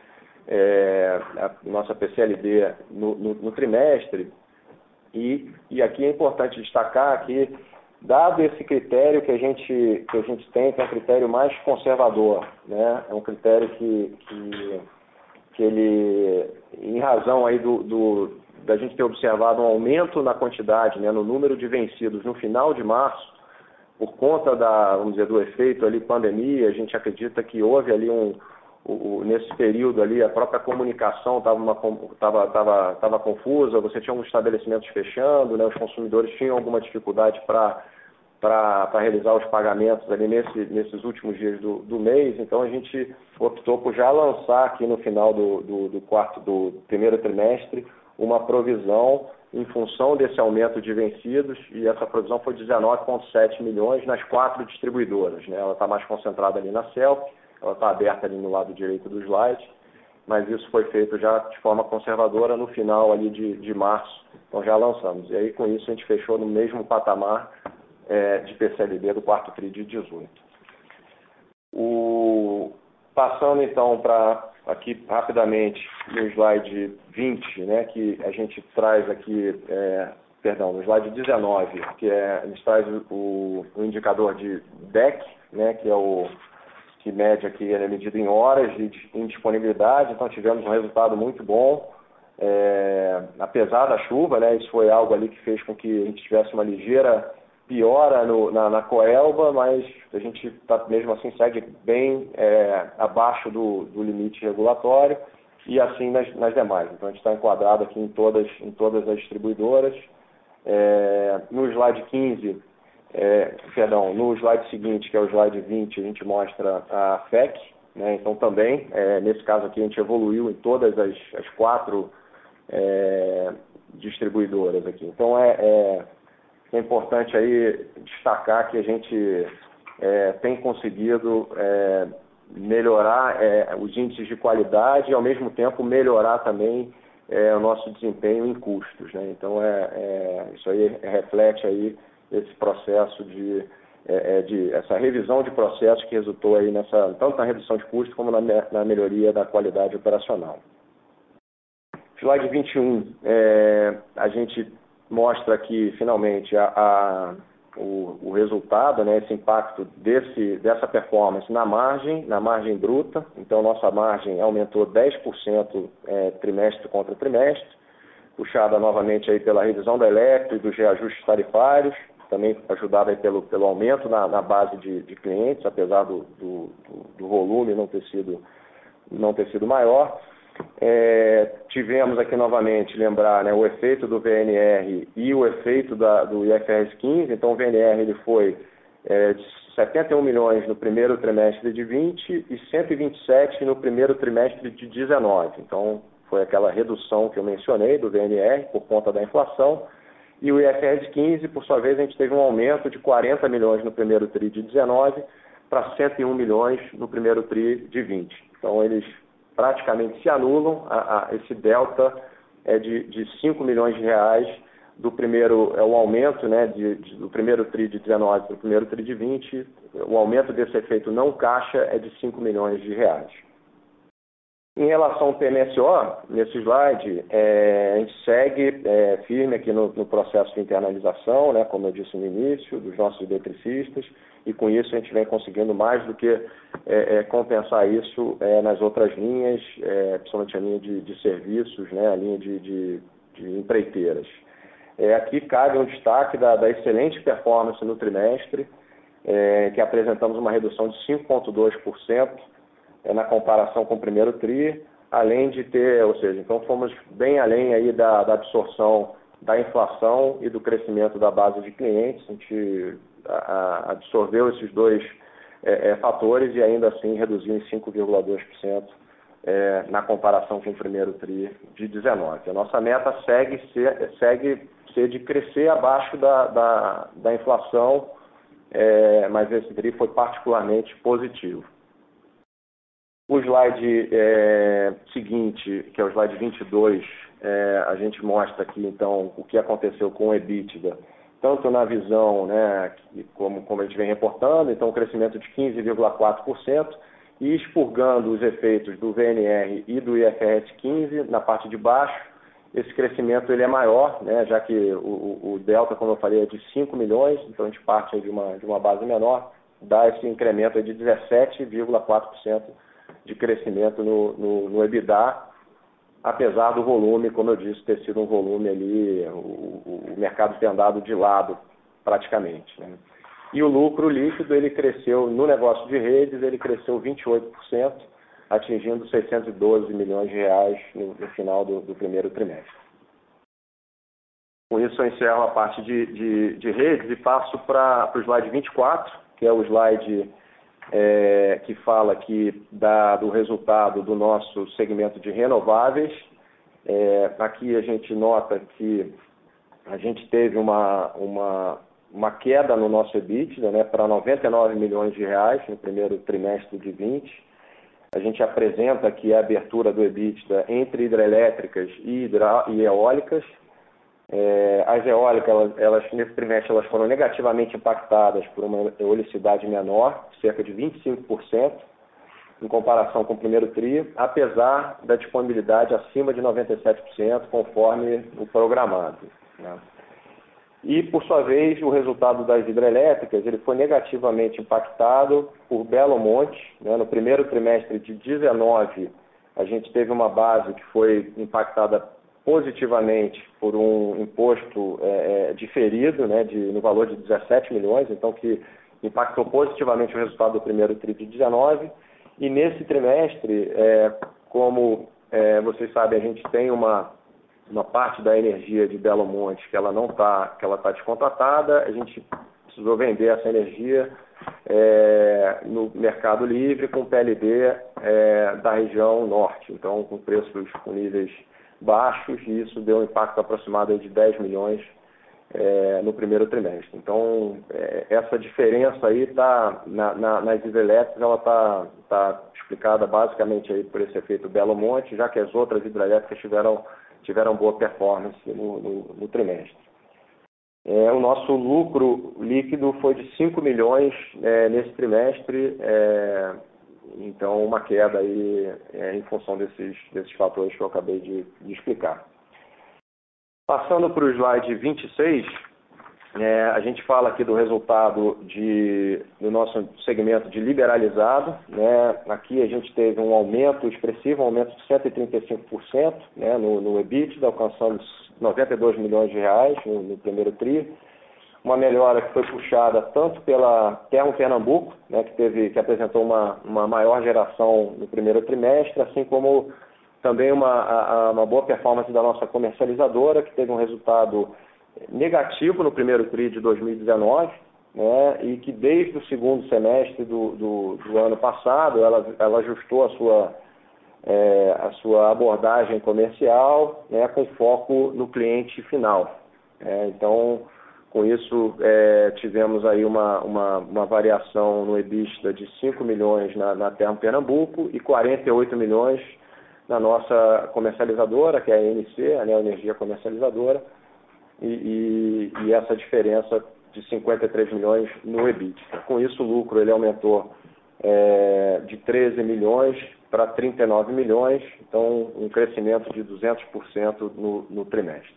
é, a nossa P C L D no, no, no trimestre, e, e aqui é importante destacar que, dado esse critério que a gente, que a gente tem, que é um critério mais conservador, né? É um critério que, que, que ele, em razão aí do, do, da gente ter observado um aumento na quantidade, né, no número de vencidos no final de março, por conta da, vamos dizer, do efeito ali pandemia, a gente acredita que houve ali um, o, nesse período ali, a própria comunicação estava tava, tava, tava confusa, você tinha alguns estabelecimentos fechando, né, os consumidores tinham alguma dificuldade para para realizar os pagamentos ali nesse, nesses últimos dias do, do mês, então a gente optou por já lançar aqui no final do, do, do quarto, do primeiro trimestre, uma provisão em função desse aumento de vencidos, e essa provisão foi dezenove vírgula sete milhões nas quatro distribuidoras, né? Ela está mais concentrada ali na CELP, ela está aberta ali no lado direito do slide, mas isso foi feito já de forma conservadora no final ali de, de março, então já lançamos. E aí com isso a gente fechou no mesmo patamar é, de P C L D do quarto tri de dezoito. O... Passando então para aqui rapidamente no slide vinte, né, que a gente traz aqui, é, perdão, no slide dezenove, que é, a gente traz o, o indicador de D E C, né, que é o que mede aqui, ele é medido em horas de indisponibilidade, então tivemos um resultado muito bom, é, apesar da chuva, né, isso foi algo ali que fez com que a gente tivesse uma ligeira piora no, na, na Coelba, mas a gente tá, mesmo assim segue bem é, abaixo do, do limite regulatório e assim nas, nas demais. Então a gente está enquadrado aqui em todas, em todas as distribuidoras. É, no slide quinze, é, perdão, no slide seguinte, que é o slide vinte, a gente mostra a F E C, né? Então também, é, nesse caso aqui, a gente evoluiu em todas as, as quatro é, distribuidoras aqui. Então é, é, é importante aí destacar que a gente é, tem conseguido é, melhorar é, os índices de qualidade e ao mesmo tempo melhorar também é, o nosso desempenho em custos, né? Então é, é, isso aí reflete aí esse processo de, é, de essa revisão de processos que resultou aí nessa, tanto na redução de custos como na, na melhoria da qualidade operacional. Slide vinte e um, é, a gente mostra aqui, finalmente, a, a, o, o resultado, né, esse impacto desse, dessa performance na margem, na margem bruta. Então, nossa margem aumentou dez por cento é, trimestre contra trimestre, puxada novamente aí pela revisão da Electro e dos reajustes tarifários, também ajudada aí pelo, pelo aumento na, na base de, de clientes, apesar do, do, do volume não ter sido, não ter sido maior. É, tivemos aqui novamente, lembrar, né, o efeito do V N R e o efeito da, do I F R S quinze. Então o V N R ele foi é, de setenta e um milhões no primeiro trimestre de vinte e cento e vinte e sete no primeiro trimestre de dezenove. Então foi aquela redução que eu mencionei do V N R por conta da inflação. E o I F R S quinze, por sua vez, a gente teve um aumento de quarenta milhões no primeiro tri de dezenove para cento e um milhões no primeiro tri de vinte. Então eles praticamente se anulam, a, a, esse delta é de, de cinco milhões de reais do primeiro, é o aumento, né, de, de, do primeiro tri de dezenove para o primeiro tri de vinte, o aumento desse efeito não caixa é de cinco milhões de reais. Em relação ao P M S O, nesse slide, é, a gente segue é, firme aqui no, no processo de internalização, né, como eu disse no início, dos nossos eletricistas, e com isso a gente vem conseguindo mais do que é, é, compensar isso é, nas outras linhas, é, principalmente a linha de, de serviços, né, a linha de, de, de empreiteiras. É, aqui cabe um destaque da, da excelente performance no trimestre, é, que apresentamos uma redução de cinco vírgula dois por cento é, na comparação com o primeiro tri, além de ter, ou seja, então fomos bem além aí da, da absorção da inflação e do crescimento da base de clientes. A gente a, a absorveu esses dois é, é, fatores e ainda assim reduziu em cinco vírgula dois por cento é, na comparação com o primeiro tri de dezenove. A nossa meta segue ser, segue ser de crescer abaixo da, da, da inflação, é, mas esse tri foi particularmente positivo. O slide é, seguinte, que é o slide vinte e dois, é, a gente mostra aqui, então, o que aconteceu com o EBITDA, tanto na visão, né, como, como a gente vem reportando, então, um crescimento de quinze vírgula quatro por cento, e expurgando os efeitos do V N R e do I F R S quinze, na parte de baixo, esse crescimento ele é maior, né, já que o, o delta, como eu falei, é de cinco milhões, então a gente parte de uma, de uma base menor, dá esse incremento de dezessete vírgula quatro por cento de crescimento no, no, no EBITDA, apesar do volume, como eu disse, ter sido um volume ali, o, o mercado ter andado de lado praticamente, né? E o lucro líquido, ele cresceu, no negócio de redes, ele cresceu vinte e oito por cento, atingindo seiscentos e doze milhões de reais no, no final do, do primeiro trimestre. Com isso, eu encerro a parte de, de, de redes e passo para o slide vinte e quatro, que é o slide É, que fala aqui da, do resultado do nosso segmento de renováveis. É, aqui a gente nota que a gente teve uma, uma, uma queda no nosso EBITDA, né, para noventa e nove milhões de reais no primeiro trimestre de vinte. A gente apresenta aqui a abertura do EBITDA entre hidrelétricas e, hidra, e eólicas. É, as eólicas, elas, elas, nesse trimestre, elas foram negativamente impactadas por uma eolicidade menor, cerca de vinte e cinco por cento, em comparação com o primeiro tri, apesar da disponibilidade acima de noventa e sete por cento, conforme o programado, né? E, por sua vez, o resultado das hidrelétricas ele foi negativamente impactado por Belo Monte, né? No primeiro trimestre de dezenove, a gente teve uma base que foi impactada positivamente por um imposto é, diferido, né, de, no valor de dezessete milhões, então que impactou positivamente o resultado do primeiro tri de dezenove. E nesse trimestre, é, como é, vocês sabem, a gente tem uma, uma parte da energia de Belo Monte que ela não está, que ela está descontratada, a gente precisou vender essa energia é, no mercado livre com P L D é, da região norte, então com preços com níveis baixos, e isso deu um impacto aproximado de dez milhões é, no primeiro trimestre. Então, é, essa diferença aí tá, na, na, nas hidrelétricas, ela está tá explicada basicamente aí por esse efeito Belo Monte, já que as outras hidrelétricas tiveram, tiveram boa performance no, no, no trimestre. É, o nosso lucro líquido foi de cinco milhões é, nesse trimestre, é, então uma queda aí é, em função desses, desses fatores que eu acabei de, de explicar. Passando para o slide vinte e seis, é, a gente fala aqui do resultado de, do nosso segmento de liberalizado, né? Aqui a gente teve um aumento expressivo, um aumento de cento e trinta e cinco por cento, né, no, no EBITDA, alcançando noventa e dois milhões de reais no, no primeiro tri. Uma melhora que foi puxada tanto pela Termo Pernambuco, né, que, teve, que apresentou uma, uma maior geração no primeiro trimestre, assim como também uma, a, uma boa performance da nossa comercializadora, que teve um resultado negativo no primeiro tri de dois mil e dezenove, né, e que desde o segundo semestre do, do, do ano passado ela, ela ajustou a sua, é, a sua abordagem comercial, né, com foco no cliente final. É, então, com isso, é, tivemos aí uma, uma, uma variação no EBITDA de cinco milhões na, na Termo Pernambuco e quarenta e oito milhões na nossa comercializadora, que é a A N C, a Neo Energia Comercializadora, e, e, e essa diferença de cinquenta e três milhões no EBITDA. Com isso, o lucro ele aumentou é, de treze milhões para trinta e nove milhões, então um crescimento de duzentos por cento no, no trimestre.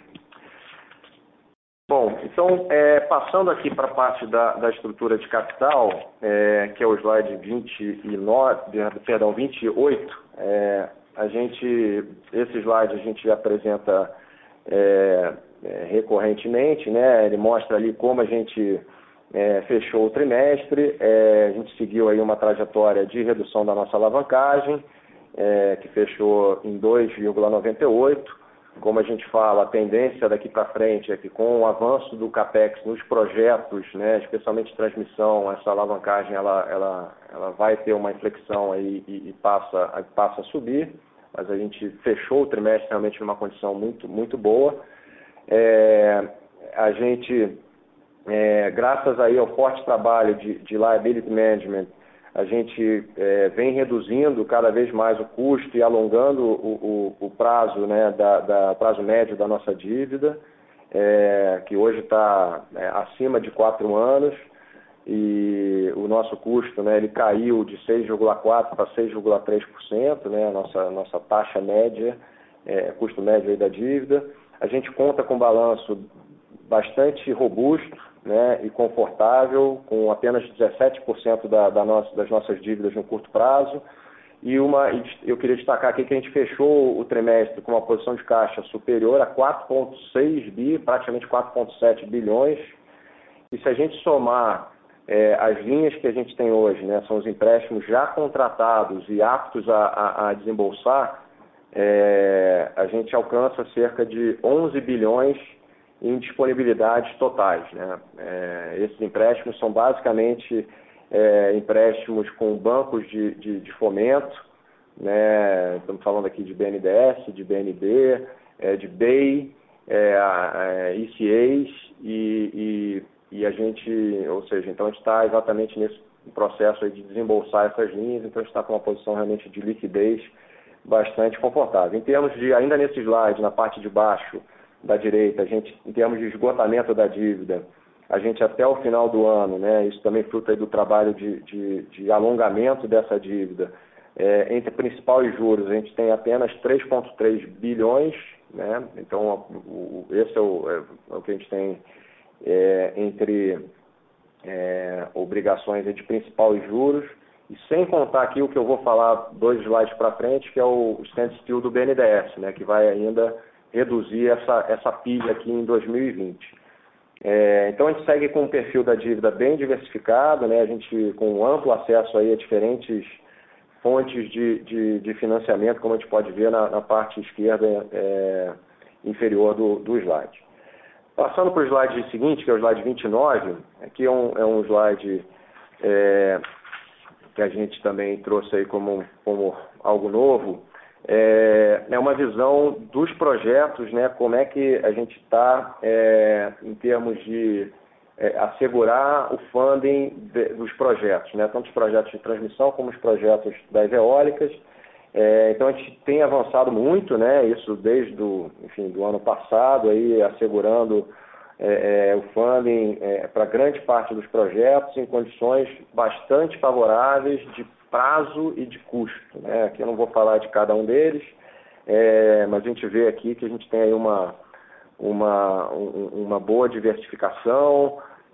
Bom, então, é, passando aqui para a parte da, da estrutura de capital, é, que é o slide vinte e nove, perdão, vinte e oito, é, a gente, esse slide a gente apresenta é, é, recorrentemente, né? Ele mostra ali como a gente é, fechou o trimestre, é, a gente seguiu aí uma trajetória de redução da nossa alavancagem, é, que fechou em dois vírgula noventa e oito. Como a gente fala, a tendência daqui para frente é que com o avanço do CAPEX nos projetos, né, especialmente transmissão, essa alavancagem ela, ela, ela vai ter uma inflexão aí e, e passa, passa a subir, mas a gente fechou o trimestre realmente numa condição muito, muito boa. É, a gente, é, graças aí ao forte trabalho de, de liability management, a gente é, vem reduzindo cada vez mais o custo e alongando o, o, o prazo, né, da, da, prazo médio da nossa dívida, é, que hoje está é, acima de quatro anos, e o nosso custo, né, ele caiu de seis vírgula quatro por cento para seis vírgula três por cento, né, a nossa, nossa taxa média, é, custo médio aí da dívida. A gente conta com um balanço bastante robusto, né, e confortável, com apenas dezessete por cento da, da nossa, das nossas dívidas no curto prazo. E uma, eu queria destacar aqui que a gente fechou o trimestre com uma posição de caixa superior a quatro vírgula seis bi, praticamente quatro vírgula sete bilhões. E se a gente somar é, as linhas que a gente tem hoje, né, são os empréstimos já contratados e aptos a, a, a desembolsar, é, a gente alcança cerca de onze bilhões em disponibilidades totais, né? É, esses empréstimos são basicamente é, empréstimos com bancos de, de, de fomento, né? Estamos falando aqui de B N D E S, de B N B, é, de B E I, é, I C As, e, e, e a gente, ou seja, então a gente está exatamente nesse processo aí de desembolsar essas linhas, então a gente está com uma posição realmente de liquidez bastante confortável. Em termos de, ainda nesse slide, na parte de baixo da direita, a gente, em termos de esgotamento da dívida, a gente até o final do ano, né, isso também fruto aí do trabalho de, de, de alongamento dessa dívida, é, entre principal e juros, a gente tem apenas três vírgula três bilhões, né, então o, esse é o, é o que a gente tem é, entre é, obrigações de principal e juros, e sem contar aqui o que eu vou falar dois slides para frente, que é o standstill do B N D E S, né, que vai ainda reduzir essa, essa pilha aqui em dois mil e vinte. É, então a gente segue com um perfil da dívida bem diversificado, né? A gente com amplo acesso aí a diferentes fontes de, de, de financiamento, como a gente pode ver na, na parte esquerda é, inferior do, do slide. Passando para o slide seguinte, que é o slide vinte e nove, aqui é um, é um slide é, que a gente também trouxe aí como, como algo novo, é, é uma visão dos projetos, né, como é que a gente está é, em termos de é, assegurar o funding de, dos projetos, né, tanto os projetos de transmissão como os projetos das eólicas. É, então a gente tem avançado muito, né, isso desde do, enfim, do ano passado, aí, assegurando é, é, o funding é, para grande parte dos projetos em condições bastante favoráveis de prazo e de custo, né? Aqui eu não vou falar de cada um deles, é, mas a gente vê aqui que a gente tem aí uma, uma, um, uma boa diversificação.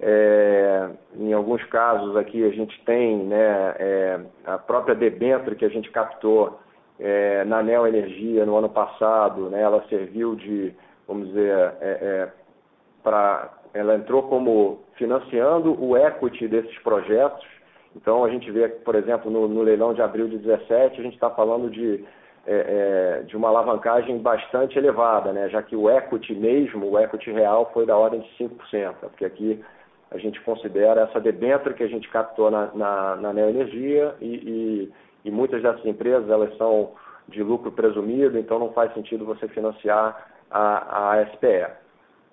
É, em alguns casos aqui a gente tem, né, é, a própria debênture que a gente captou é, na Neo Energia no ano passado, né, ela serviu de, vamos dizer, é, é, para, ela entrou como financiando o equity desses projetos. Então a gente vê, por exemplo, no, no leilão de abril de dezessete, a gente está falando de, é, é, de uma alavancagem bastante elevada, né, já que o equity mesmo, o equity real foi da ordem de cinco por cento, porque aqui a gente considera essa debênture que a gente captou na, na, na Neo Energia e, e, e muitas dessas empresas elas são de lucro presumido, então não faz sentido você financiar a, a S P E.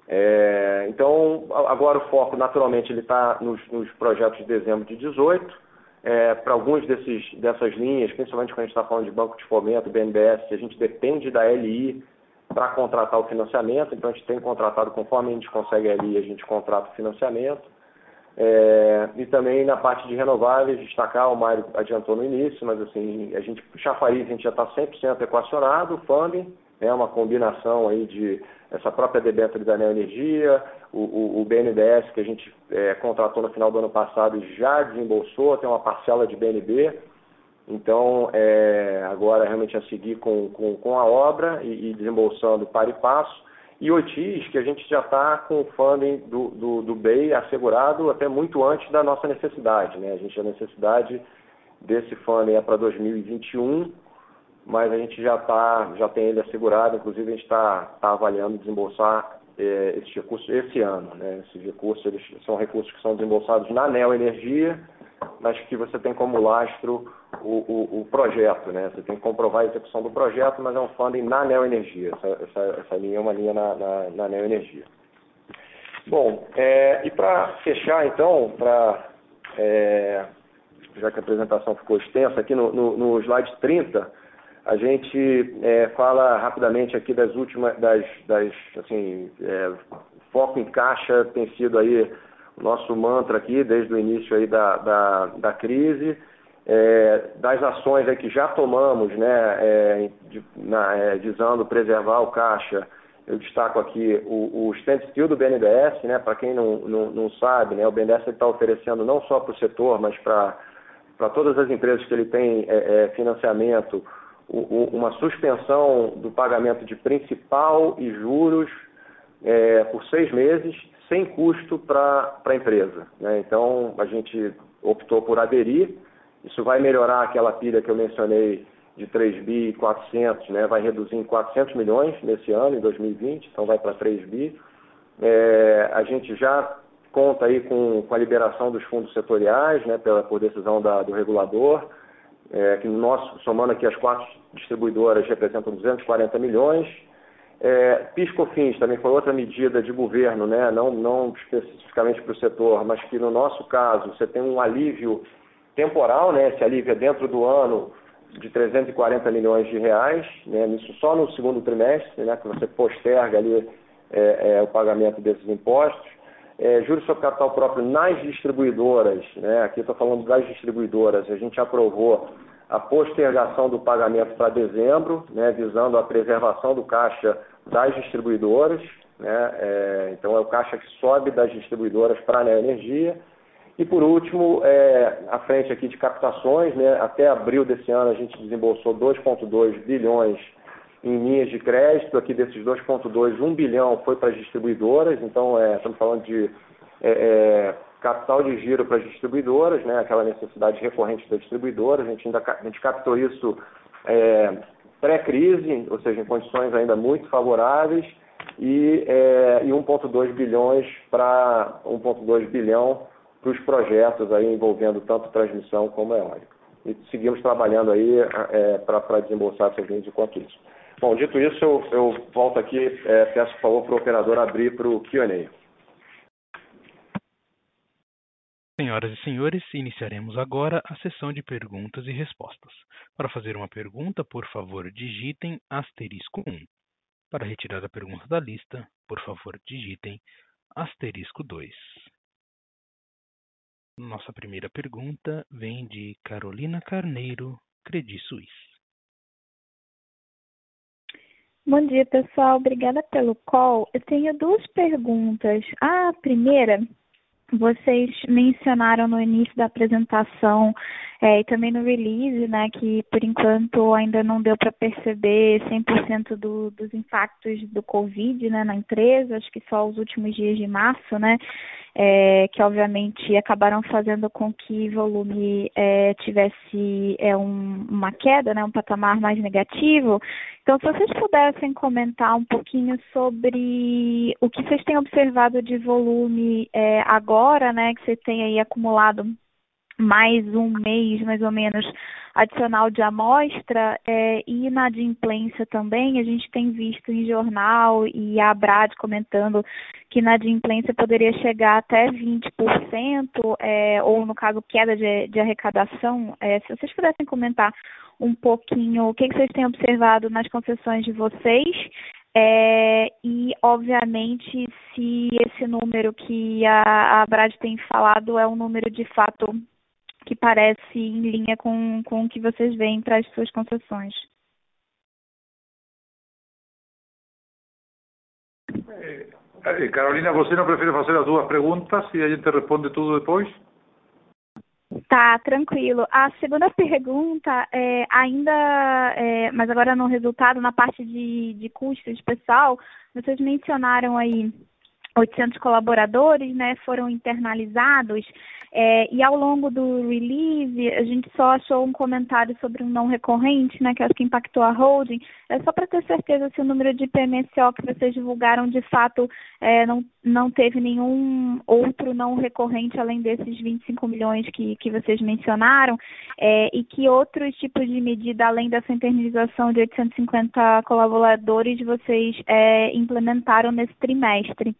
É, então, agora o foco naturalmente ele está nos, nos projetos de dezembro de dezoito. É, para alguns desses, dessas linhas, principalmente quando a gente está falando de banco de fomento, B N D E S, a gente depende da L I para contratar o financiamento, então a gente tem contratado, conforme a gente consegue a L I, a gente contrata o financiamento. É, e também na parte de renováveis, destacar, o Mário adiantou no início, mas assim, a gente, chafariz, a gente já está cem por cento equacionado, o funding, é né, uma combinação aí de essa própria debênture da Neo Energia, o, o, o B N D E S que a gente é, contratou no final do ano passado já desembolsou, tem uma parcela de B N B, então é, agora realmente a seguir com, com, com a obra e, e desembolsando para e passo. E o Otis, que a gente já está com o funding do, do, do B E I assegurado até muito antes da nossa necessidade, né? A gente, a necessidade desse funding é para dois mil e vinte e um, mas a gente já, tá, já tem ele assegurado, inclusive a gente está tá avaliando desembolsar é, esses recursos esse ano, né? Esses recursos eles são recursos que são desembolsados na Neo Energia, mas que você tem como lastro o, o, o projeto, né? Você tem que comprovar a execução do projeto, mas é um funding na Neo Energia. Essa, essa, essa linha é uma linha na, na, na Neo Energia. Bom, é, e para fechar então, pra, é, já que a apresentação ficou extensa, aqui no, no, no slide trinta, a gente é, fala rapidamente aqui das últimas, das, das assim, é, foco em caixa tem sido aí o nosso mantra aqui desde o início aí da, da, da crise, é, das ações aí que já tomamos, né, é, de, na, é, visando preservar o caixa. Eu destaco aqui o, o standstill do B N D E S, né, para quem não, não, não sabe, né, o B N D E S está oferecendo não só para o setor, mas para para todas as empresas que ele tem é, é, financiamento, uma suspensão do pagamento de principal e juros é, por seis meses, sem custo para a empresa, né? Então, a gente optou por aderir. Isso vai melhorar aquela pilha que eu mencionei de três bi e quatrocentos, né? Vai reduzir em quatrocentos milhões nesse ano, em dois mil e vinte, então vai para três bi. É, a gente já conta aí com, com a liberação dos fundos setoriais, né, pela, por decisão da, do regulador, é, que nós, somando aqui as quatro distribuidoras, representam duzentos e quarenta milhões. É, PIS/COFINS também foi outra medida de governo, né, não, não especificamente para o setor, mas que no nosso caso você tem um alívio temporal, né, esse alívio é dentro do ano de trezentos e quarenta milhões de reais, né, isso só no segundo trimestre, né, que você posterga ali é, é, o pagamento desses impostos. É, juros sobre capital próprio nas distribuidoras, né, aqui estou falando das distribuidoras, a gente aprovou a postergação do pagamento para dezembro, né, visando a preservação do caixa das distribuidoras, né, é, então é o caixa que sobe das distribuidoras para a Neo Energia. E por último, é, à frente aqui de captações, né, até abril desse ano a gente desembolsou dois vírgula dois bilhões em linhas de crédito. Aqui desses dois vírgula dois, um bilhão foi para as distribuidoras, então é, estamos falando de é, é, capital de giro para as distribuidoras, né, aquela necessidade recorrente das distribuidoras. A gente, ainda, a gente captou isso é, pré-crise, ou seja, em condições ainda muito favoráveis, e, é, e um vírgula dois bilhões para um vírgula dois bilhão para os projetos aí envolvendo tanto transmissão como eólica. E seguimos trabalhando aí é, para desembolsar essas linhas enquanto isso. Bom, dito isso, eu, eu volto aqui, é, peço por favor para o operador abrir para o Q and A. Senhoras e senhores, iniciaremos agora a sessão de perguntas e respostas. Para fazer uma pergunta, por favor, digitem asterisco um. Para retirar a pergunta da lista, por favor, digitem asterisco dois. Nossa primeira pergunta vem de Carolina Carneiro, Credit Suisse. Bom dia, pessoal. Obrigada pelo call. Eu tenho duas perguntas. A primeira, vocês mencionaram no início da apresentação é, e também no release, né, que por enquanto ainda não deu para perceber cem por cento do, dos impactos do Covid, né, na empresa, acho que só os últimos dias de março, né, é, que obviamente acabaram fazendo com que o volume é, tivesse é, um, uma queda, né, um patamar mais negativo. Então, se vocês pudessem comentar um pouquinho sobre o que vocês têm observado de volume é, agora, né, que você tem aí acumulado mais um mês, mais ou menos, adicional de amostra, é, e inadimplência também. A gente tem visto em jornal e a Abrad comentando que inadimplência poderia chegar até vinte por cento, é, ou no caso queda de, de arrecadação. É, se vocês pudessem comentar um pouquinho o que, que vocês têm observado nas concessões de vocês, é, e obviamente se esse número que a, a Abrad tem falado é um número de fato que parece em linha com, com o que vocês veem para as suas concessões. Eh, Carolina, você não prefere fazer as duas perguntas e a gente responde tudo depois? Tá, tranquilo. A segunda pergunta é ainda, é, mas agora no resultado, na parte de, de custos pessoal, vocês mencionaram aí oitocentos colaboradores, né, foram internalizados, é, e ao longo do release a gente só achou um comentário sobre um não recorrente, né, que acho que impactou a holding. É só para ter certeza se o número de P M S O que vocês divulgaram de fato é, não, não teve nenhum outro não recorrente além desses vinte e cinco milhões que, que vocês mencionaram, é, e que outros tipos de medida além dessa internalização de oitocentos e cinquenta colaboradores vocês é, implementaram nesse trimestre.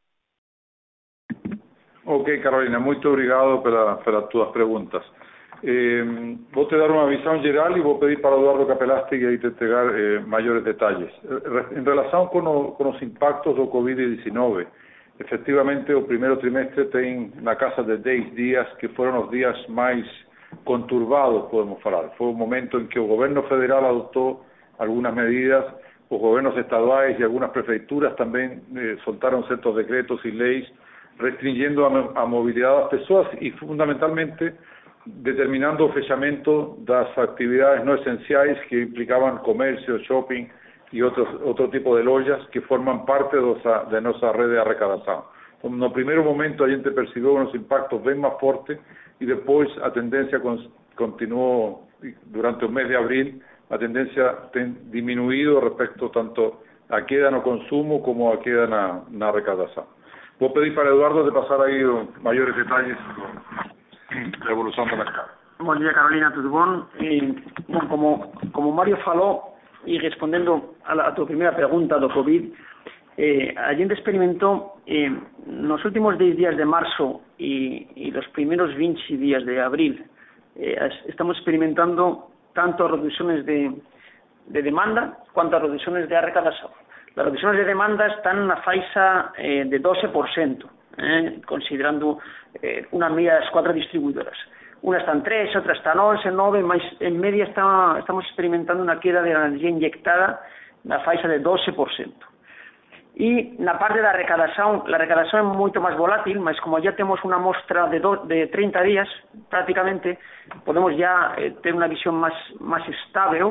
Ok, Carolina, muito obrigado pela, pelas tuas perguntas. Eh, vou te dar uma visão geral e vou pedir para o Eduardo Capelastegui aí te entregar eh, maiores detalhes. Em relação com, o, com os impactos do covid diecinueve, efectivamente o primeiro trimestre tem na casa de dez dias que foram os dias mais conturbados, podemos falar. Foi um momento em que o governo federal adotou algumas medidas, os governos estaduais e algumas prefeituras também eh, soltaram certos decretos e leis restringindo a, a movilidade das pessoas e fundamentalmente determinando o fechamento das atividades não essenciais que implicavam comércio, shopping e outros, outro tipo de lojas que formam parte dosa, de nossa rede de arrecadação. Então, no primeiro momento a gente percebeu uns impactos bem mais fortes e depois a tendência continuou durante o mês de abril, a tendência tem diminuído respecto tanto a queda no consumo como a queda na, na arrecadação. Vou pedir para Eduardo de passar aí maiores detalhes da evolução do mercado. Bom dia, Carolina, tudo bom? E, bom, como, como Mário falou, e respondendo a, la, a tua primeira pergunta do Covid, eh, a gente experimentou eh, nos últimos dez dias de março e, e los primeros vinte dias de abril, eh, estamos experimentando tanto reducciones de, de demanda quanto reducciones de arrecadação. Las reducciones de demanda están en la faixa eh, de doce por ciento, eh, considerando eh, una media de las cuatro distribuidoras. Una está en tres, otra está en once, nueve, más en media está, estamos experimentando una queda de la energía inyectada en la faixa de doce por ciento. Y en la parte de la recadación, la recadación es mucho más volátil, mas como ya tenemos una muestra de, do, de treinta días prácticamente, podemos ya eh, tener una visión más, más estable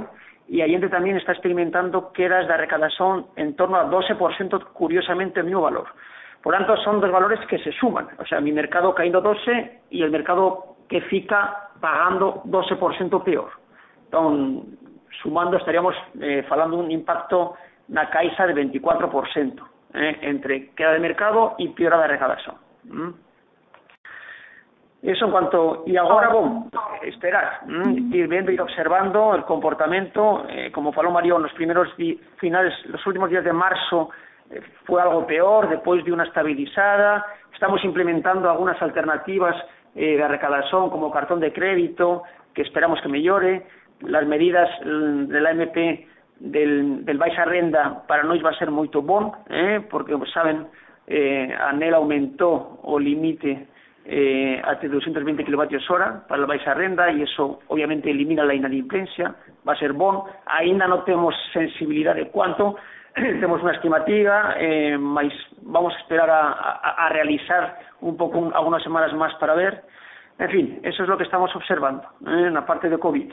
e a xente tamén está experimentando quedas de arrecadación en torno a doce por ciento, curiosamente, o mismo valor. Por tanto, son dos valores que se suman. O sea, mi mercado caindo doce e el mercado que fica pagando doce por ciento peor. Entón, sumando, estaríamos eh, falando un impacto na caixa de veinticuatro por ciento eh, entre queda de mercado e piora de arrecadación. ¿Mm? Eso en cuanto... Y ahora, bueno, esperar, ¿m? ir viendo, ir observando el comportamiento. Eh, como faló Mario, en los primeros finales, los últimos días de marzo eh, fue algo peor, después de una estabilizada. Estamos implementando algunas alternativas eh, de recadación, como cartón de crédito, que esperamos que mejore. Las medidas de la M P del, del baixa renda para nós va a ser moito bon, eh, porque, como saben, eh, a ANEL aumentou o limite eh, até doscientos veinte kilovatios hora para a baixa renda e eso obviamente elimina la inadimplencia, va a ser bon. Ainda non temos sensibilidade de cuánto, temos unha estimativa, eh, mas vamos a esperar a, a, a realizar un pouco un, algunas semanas máis para ver. En fin, eso es lo que estamos observando eh, na parte de COVID.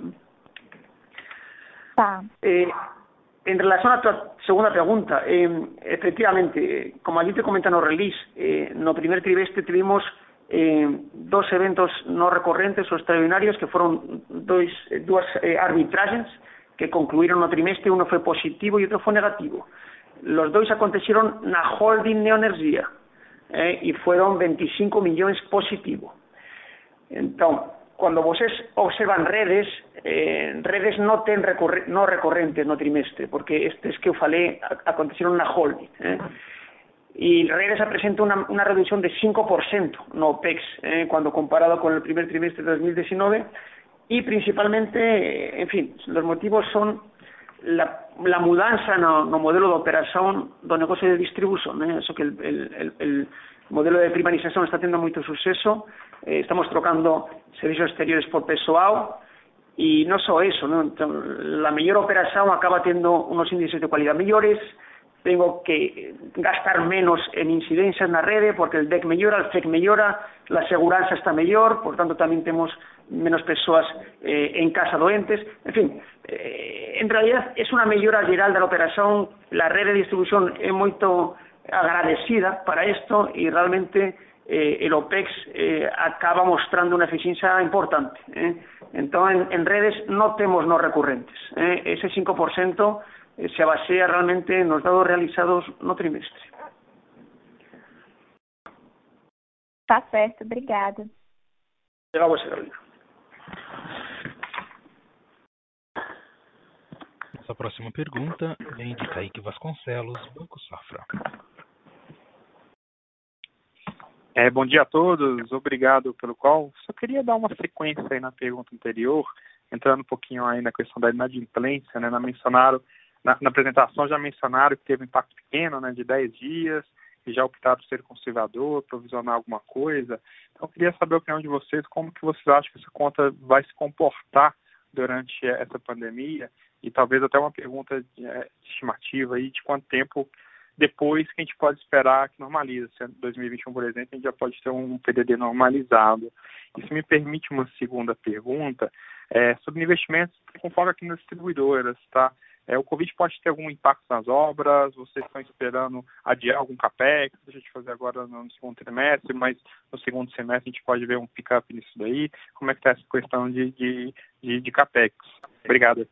Tá. Eh, en relación a tu segunda pregunta, eh, efectivamente, como allí te comenta no release, eh, no primer trimestre tuvimos eh, dos eventos no recurrentes o extraordinarios que fueron dois, dúas eh, arbitragens que concluíron no trimestre, uno fue positivo y otro fue negativo. Los dos acontecieron na holding Neoenergía eh, y fueron veinticinco millones positivo. Entón, cuando vocês observan redes, eh, redes no ten recurre, no recurrentes no trimestre, porque estes que eu falei aconteceron na holding. Eh? Y redes presenta una, una reducción de cinco por ciento no OPEX, eh, cuando comparado con el primer trimestre de dos mil diecinueve, y principalmente, eh, en fin, los motivos son la, la mudanza no, no modelo de operación do negocio de distribución, eh? Eso que el, el, el, el modelo de primarización está teniendo moito suceso. Eh, estamos trocando servicios exteriores por persoal y no solo eso, ¿no? La mejor operación acaba teniendo unos índices de calidad mejores, tengo que gastar menos en incidencias en la red porque el D E C mejora, el F E C mejora, la seguridad está mejor, por tanto también tenemos menos personas eh, en casa doentes. En fin, eh, en realidad es una mejora general de la operación. La red de distribución es muy agradecida para esto y realmente eh, el OPEX eh, acaba mostrando una eficiencia importante. ¿eh? Entonces, en, en redes no tenemos no recurrentes. ¿eh? Ese cinco por ciento eh, se basea realmente en los datos realizados no trimestre. Tá certo, obrigada. Llega a você, Carolina. Nossa próxima pergunta vem de Kaique Vasconcelos, Banco Safra. É, bom dia a todos, obrigado pelo call. Só queria dar uma sequência aí na pergunta anterior, entrando um pouquinho aí na questão da inadimplência, né? Na, mencionaram, na, na apresentação já mencionaram que teve um impacto pequeno, né, de dez dias, e já optaram por ser conservador, provisionar alguma coisa. Então, eu queria saber a opinião de vocês, como que vocês acham que essa conta vai se comportar durante essa pandemia, e talvez até uma pergunta de, é, estimativa aí de quanto tempo depois que a gente pode esperar que normaliza. Se em dois mil e vinte e um, por exemplo, a gente já pode ter um P D D normalizado. Isso me permite uma segunda pergunta é, sobre investimentos com foco aqui nas distribuidoras, tá? É, o Covid pode ter algum impacto nas obras? Vocês estão esperando adiar algum capex? Deixa eu te fazer agora no segundo trimestre, mas no segundo semestre a gente pode ver um pick-up nisso daí. Como é que está essa questão de, de, de, de capex? Obrigado.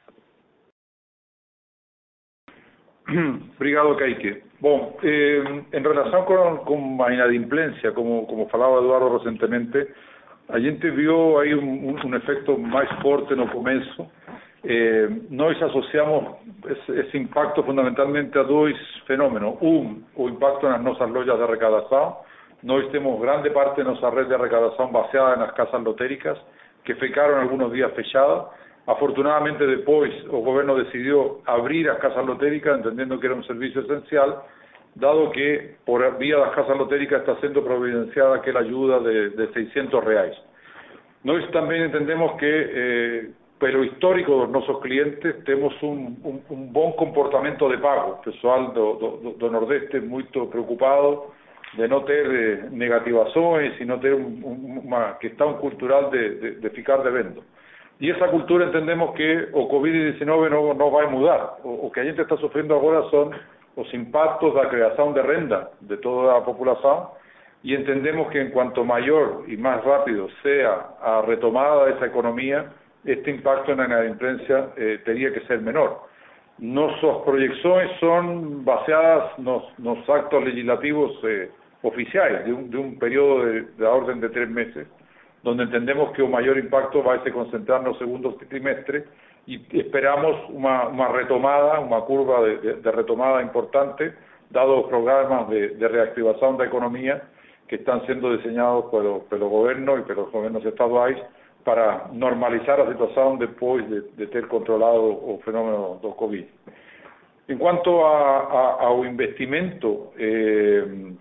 Obrigado, Kaique. Bom, eh, en relación con, con la inadimplencia, como, como falaba Eduardo recientemente, a gente viu aí um, um efeito mais forte no começo. Eh, nós associamos esse, esse impacto fundamentalmente a dois fenômenos. Um, o impacto nas nossas lojas de arrecadação. Nós temos grande parte de nossa rede de arrecadação baseada nas casas lotéricas, que ficaram alguns dias fechadas. Afortunadamente, depois, o governo decidiu abrir as casas lotéricas, entendendo que era um serviço essencial, dado que por vía das casas lotéricas está sendo providenciada aquela ajuda de, de seiscientos reais. Nós também entendemos que, eh, pelo histórico dos nossos clientes, temos um, um, um bom comportamento de pago. O pessoal do, do, do Nordeste muito preocupado de não ter eh, negativações e não ter um, um, uma questão cultural de, de, de ficar devendo. E essa cultura entendemos que o covid diecinueve não, não vai mudar. O, o que a gente está sofrendo agora são os impactos da criação de renda de toda a população e entendemos que, enquanto maior e mais rápido seja a retomada dessa economia, este impacto na inadimplência eh, teria que ser menor. Nossas projeções são baseadas nos, nos actos legislativos eh, oficiais de um, de um período de, de ordem de três meses, donde entendemos que o maior impacto vai se concentrar no segundo trimestre e esperamos uma, uma retomada, uma curva de, de, de retomada importante, dado os programas de, de reactivação da economia que estão sendo desenhados pelo, pelo governo e pelos governos estaduais para normalizar a situação depois de, de ter controlado o fenômeno do Covid. Em quanto a, a, ao investimento, eh,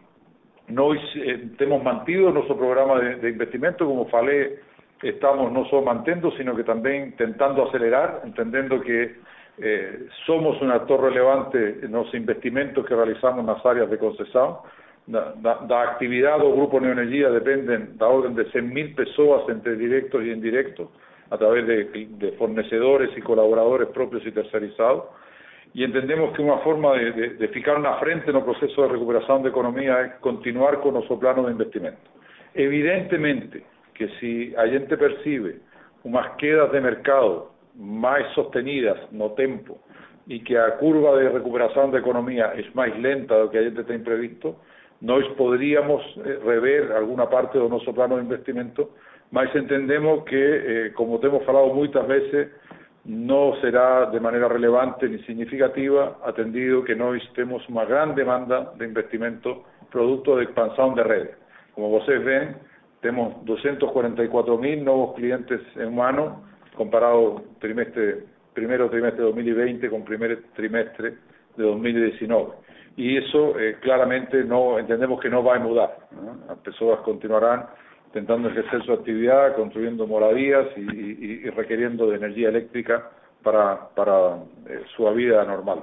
nós eh, temos mantido nosso programa de, de investimento, como falei, estamos não só mantendo, sino que também tentando acelerar, entendendo que eh, somos um ator relevante nos investimentos que realizamos nas áreas de concessão. Da, da, da atividade do Grupo Neoenergia dependem da ordem de cem mil pessoas entre diretos e indirectos, a través de, de fornecedores e colaboradores próprios e terceirizados, e entendemos que uma forma de, de, de ficar na frente no processo de recuperação da economia é continuar com o nosso plano de investimento. Evidentemente que se a gente percebe umas quedas de mercado mais sostenidas no tempo e que a curva de recuperação da economia é mais lenta do que a gente tem previsto, nós poderíamos rever alguma parte do nosso plano de investimento, mas entendemos que, eh, como temos falado muitas vezes, não será de maneira relevante nem significativa, atendido que nós temos uma grande demanda de investimento produto de expansão de rede. Como vocês veem, temos duzentos e quarenta e quatro mil novos clientes em um ano, comparado trimestre, primeiro trimestre de dois mil e vinte com o primeiro trimestre de dois mil e dezenove. E isso eh, claramente no, entendemos que no va a mudar, ¿no? Las personas continuarán tentando ejercer su actividad, construyendo moradías y, y, y requiriendo de energía eléctrica para, para eh, su vida normal.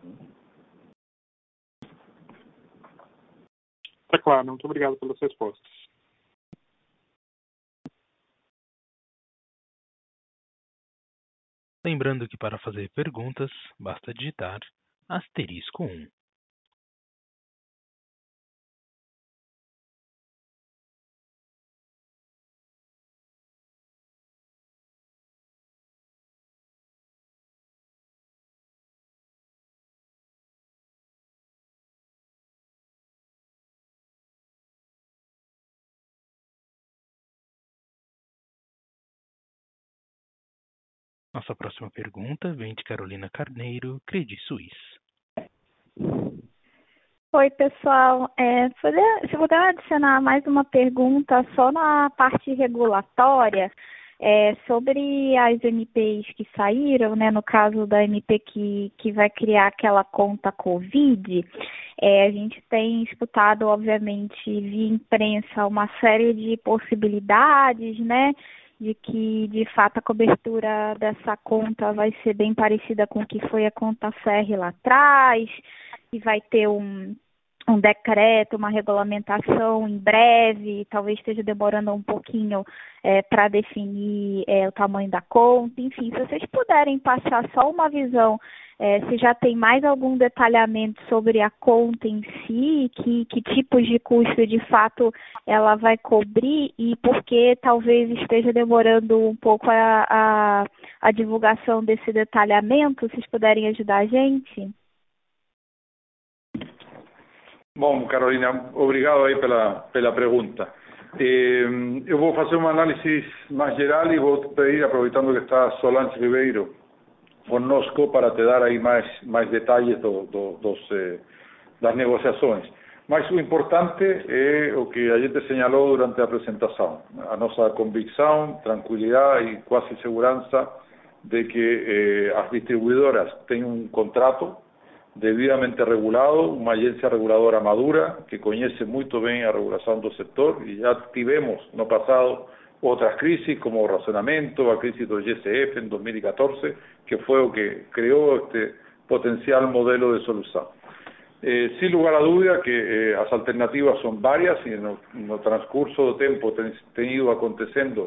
Está claro, muito obrigado pelas respostas. Lembrando que para fazer perguntas, basta digitar asterisco um. Nossa próxima pergunta vem de Carolina Carneiro, Credit Suisse. Oi, pessoal. É, se eu puder adicionar mais uma pergunta só na parte regulatória, é, sobre as M Ps que saíram, né, no caso da M P que, que vai criar aquela conta Covid, é, a gente tem escutado, obviamente, via imprensa, uma série de possibilidades, né, de que, de fato, a cobertura dessa conta vai ser bem parecida com o que foi a conta F E R lá atrás, e vai ter um, um decreto, uma regulamentação em breve, talvez esteja demorando um pouquinho é, para definir é, o tamanho da conta. Enfim, se vocês puderem passar só uma visão, é, se já tem mais algum detalhamento sobre a conta em si, que, que tipos de custo de fato ela vai cobrir e por que talvez esteja demorando um pouco a, a, a divulgação desse detalhamento, vocês puderem ajudar a gente? Bom, Carolina, obrigado aí pela, pela pergunta. Eh, eu vou fazer um análise mais geral e vou pedir, aproveitando que está Solange Ribeiro conosco, para te dar aí mais, mais detalhes do, do, dos, eh, das negociações. Mas o importante é o que a gente señalou durante a apresentação, a nossa convicção, tranquilidade e quase segurança de que eh, as distribuidoras têm um contrato devidamente regulado, uma agência reguladora madura, que conhece muito bem a regulação do setor, e já tivemos no passado outras crises, como o racionamento, a crise do G C F em dois mil e quatorze, que foi o que criou este potencial modelo de solução. Eh, sem lugar a dúvida que eh, as alternativas são várias, e no, no transcurso do tempo tem, tem ido acontecendo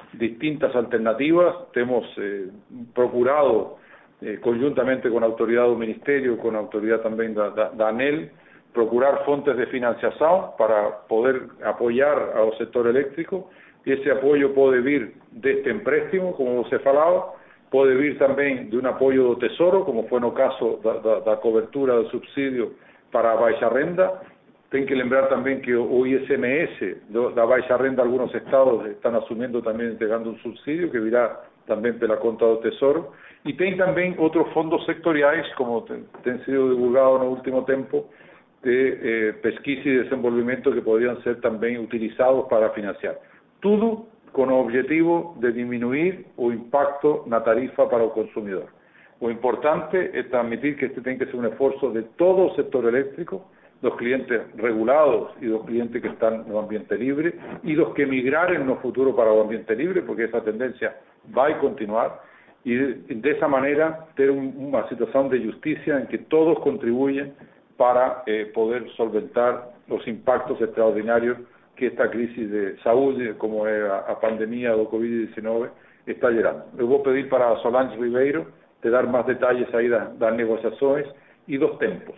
distintas alternativas. Hemos eh, procurado, eh, conjuntamente con a autoridade do Ministerio, con a autoridade também da, da, da ANEEL, procurar fontes de financiação para poder apoiar ao setor eléctrico. Esse apoio pode vir deste empréstimo, como você falava, pode vir também de um apoio do Tesouro, como foi no caso da, da, da cobertura do subsídio para a baixa renda. Tem que lembrar também que o I C M S do, da baixa renda, alguns estados estão assumindo também, entregando um subsídio, que virá também pela conta do Tesouro. E tem também outros fundos sectoriais, como tem, tem sido divulgado no último tempo, de eh, pesquisa e desenvolvimento, que poderiam ser também utilizados para financiar. Tudo com o objetivo de diminuir o impacto na tarifa para o consumidor. O importante é transmitir que este tem que ser um esforço de todo o setor eléctrico, dos clientes regulados e dos clientes que estão no ambiente livre e dos que migrarem no futuro para o ambiente livre, porque essa tendência vai continuar, e dessa maneira ter um, uma situação de justiça em que todos contribuem para eh, poder solventar os impactos extraordinários que esta crise de saúde, como é a, a pandemia do covid diecinueve, está gerando. Eu vou pedir para a Solange Ribeiro te dar mais detalhes aí das, das negociações e dos tempos.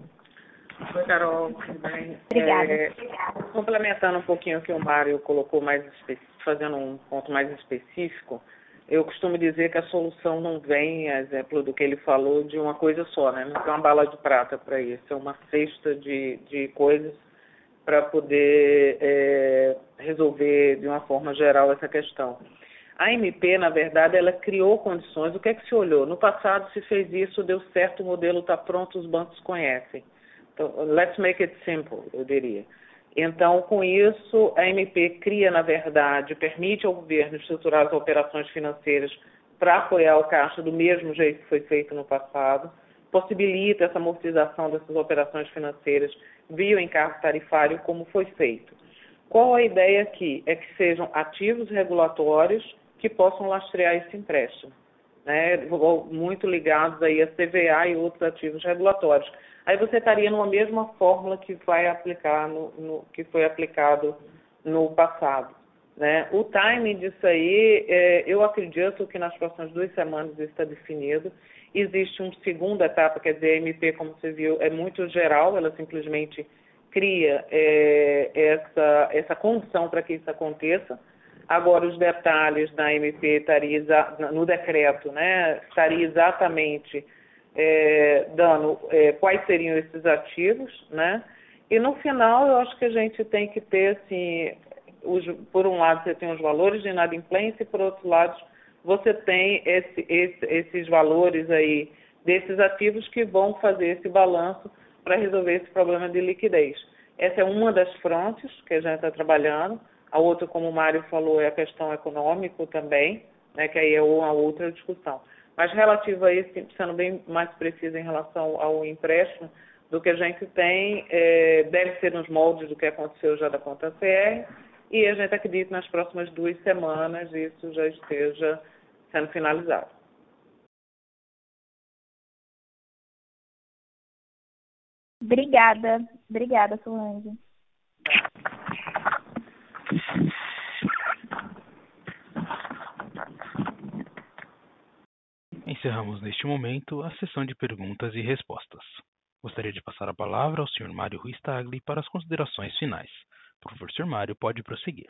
Oi, Carol, tudo bem? Obrigada. É, complementando um pouquinho o que o Mário colocou, mais fazendo um ponto mais específico, eu costumo dizer que a solução não vem, a exemplo do que ele falou, de uma coisa só, né? Não tem uma bala de prata para isso, é uma cesta de, de coisas para poder é, resolver de uma forma geral essa questão. A A M P, na verdade, ela criou condições. O que é que se olhou? No passado se fez isso, deu certo, o modelo está pronto, os bancos conhecem. Então, let's make it simple, eu diria. Então, com isso, a A M P cria, na verdade, permite ao governo estruturar as operações financeiras para apoiar o caixa do mesmo jeito que foi feito no passado, possibilita essa amortização dessas operações financeiras via o encargo tarifário, como foi feito. Qual a ideia aqui? É que sejam ativos regulatórios que possam lastrear esse empréstimo, né? Muito ligados aí a C V A e outros ativos regulatórios. Aí você estaria numa mesma fórmula que vai aplicar no, no, que foi aplicado no passado, né? O timing disso aí, é, eu acredito que nas próximas duas semanas isso está definido. Existe uma segunda etapa, quer dizer, a A M P, como você viu, é muito geral, ela simplesmente cria é, essa, essa condição para que isso aconteça. Agora, os detalhes da A M P estaria no decreto, né, estaria exatamente é, dando é, quais seriam esses ativos, né? E no final eu acho que a gente tem que ter, assim, os, por um lado você tem os valores de inadimplência e por outro lado você tem esse, esse, esses valores aí desses ativos que vão fazer esse balanço para resolver esse problema de liquidez. Essa é uma das frontes que a gente está trabalhando. A outra, como o Mário falou, é a questão econômica também, né, que aí é uma outra discussão. Mas relativa a esse, sendo bem mais preciso em relação ao empréstimo, do que a gente tem, é, deve ser nos moldes do que aconteceu já da conta C R, e a gente acredita que nas próximas duas semanas isso já esteja sendo finalizado. Obrigada. Obrigada, Solange. Encerramos neste momento a sessão de perguntas e respostas. Gostaria de passar a palavra ao senhor Mário Ruiz-Tagle para as considerações finais. Por favor, senhor Mário, pode prosseguir.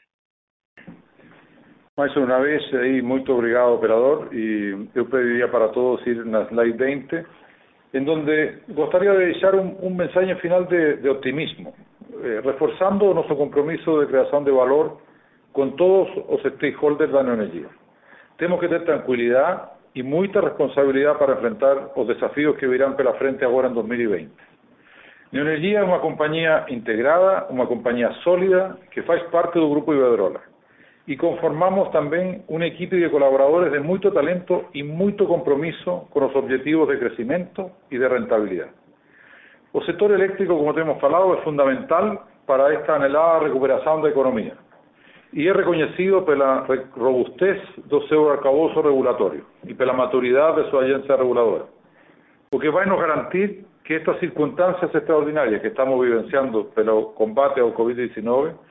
Mais uma vez, aí, muito obrigado, operador, e eu pediria para todos ir na slide veinte, en donde gostaria de deixar un, un mensaje final de, de optimismo, eh, reforzando o nosso compromiso de creação de valor com todos os stakeholders da Neoenergia. Temos que ter tranquilidade e muita responsabilidade para enfrentar os desafios que virão pela frente agora em dois mil e vinte. Neoenergia é uma companhia integrada, uma companhia sólida, que faz parte do Grupo Iberdrola. E conformamos também uma equipe de colaboradores de muito talento e muito compromisso com os objetivos de crescimento e de rentabilidade. O setor elétrico, como temos falado, é fundamental para esta anelada recuperação da economia e é reconhecido pela robustez do seu arcabouço regulatório e pela maturidade de sua agência reguladora, o que vai nos garantir que estas circunstâncias extraordinárias que estamos vivenciando pelo combate ao covid diecinueve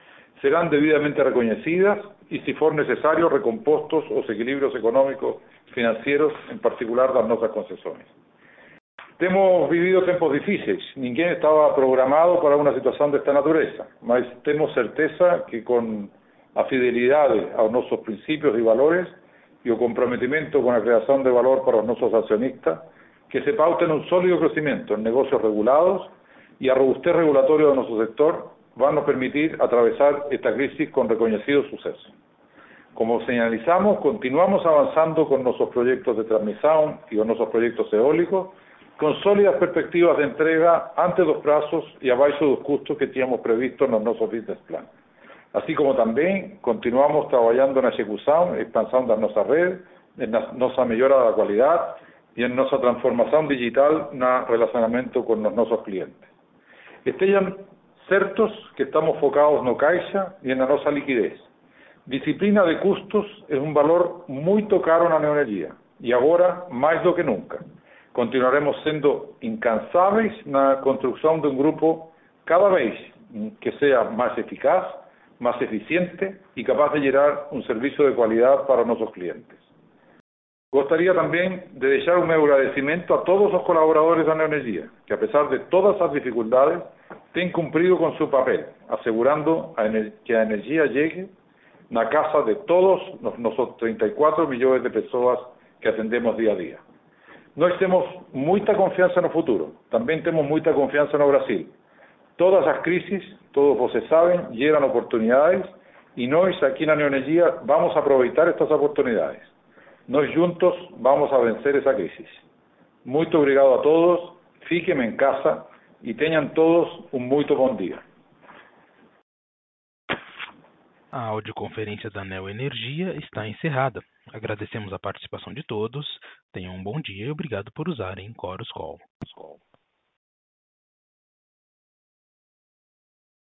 serán debidamente reconhecidas y, si for necesario, recompostos os equilibrios económicos financieros, en particular das nossas concessões. Temos vivido tempos difíceis, ninguém estava programado para uma situação desta natureza, mas temos certeza que com a fidelidade aos nossos princípios e valores e o comprometimento com a criação de valor para os nossos acionistas, que se pauten um sólido crescimento em negócios regulados e a robustez regulatoria do nosso sector, van nos permitir atravesar esta crisis con reconocido suceso. Como señalizamos, continuamos avanzando con nuestros proyectos de transmisión y con nuestros proyectos eólicos, con sólidas perspectivas de entrega antes dos prazos y abaixo dos custos que teníamos previsto en nuestro business plan. Así como también continuamos trabajando en la ejecución y expansión de nuestra red, en nuestra mejora de la calidad y en nuestra transformación digital en el relacionamiento con nuestros clientes. Estén certos que estamos focados no caixa e na nossa liquidez. Disciplina de custos é um valor muito caro na neoenergia e agora mais do que nunca. Continuaremos sendo incansáveis na construção de um grupo cada vez que seja mais eficaz, mais eficiente e capaz de gerar um serviço de qualidade para nossos clientes. Gostaria também de deixar o meu agradecimento a todos os colaboradores da Neoenergia, que apesar de todas as dificuldades, têm cumprido com seu papel, assegurando que a energia chegue na casa de todos os nossos trinta e quatro milhões de pessoas que atendemos dia a dia. Nós temos muita confiança no futuro, também temos muita confiança no Brasil. Todas as crises, todos vocês sabem, geram oportunidades e nós aqui na Neoenergia vamos aproveitar estas oportunidades. Nós juntos vamos a vencer essa crise. Muito obrigado a todos, fiquem em casa e tenham todos um muito bom dia. A audioconferência da Neoenergia está encerrada. Agradecemos a participação de todos, tenham um bom dia e obrigado por usarem Chorus Call.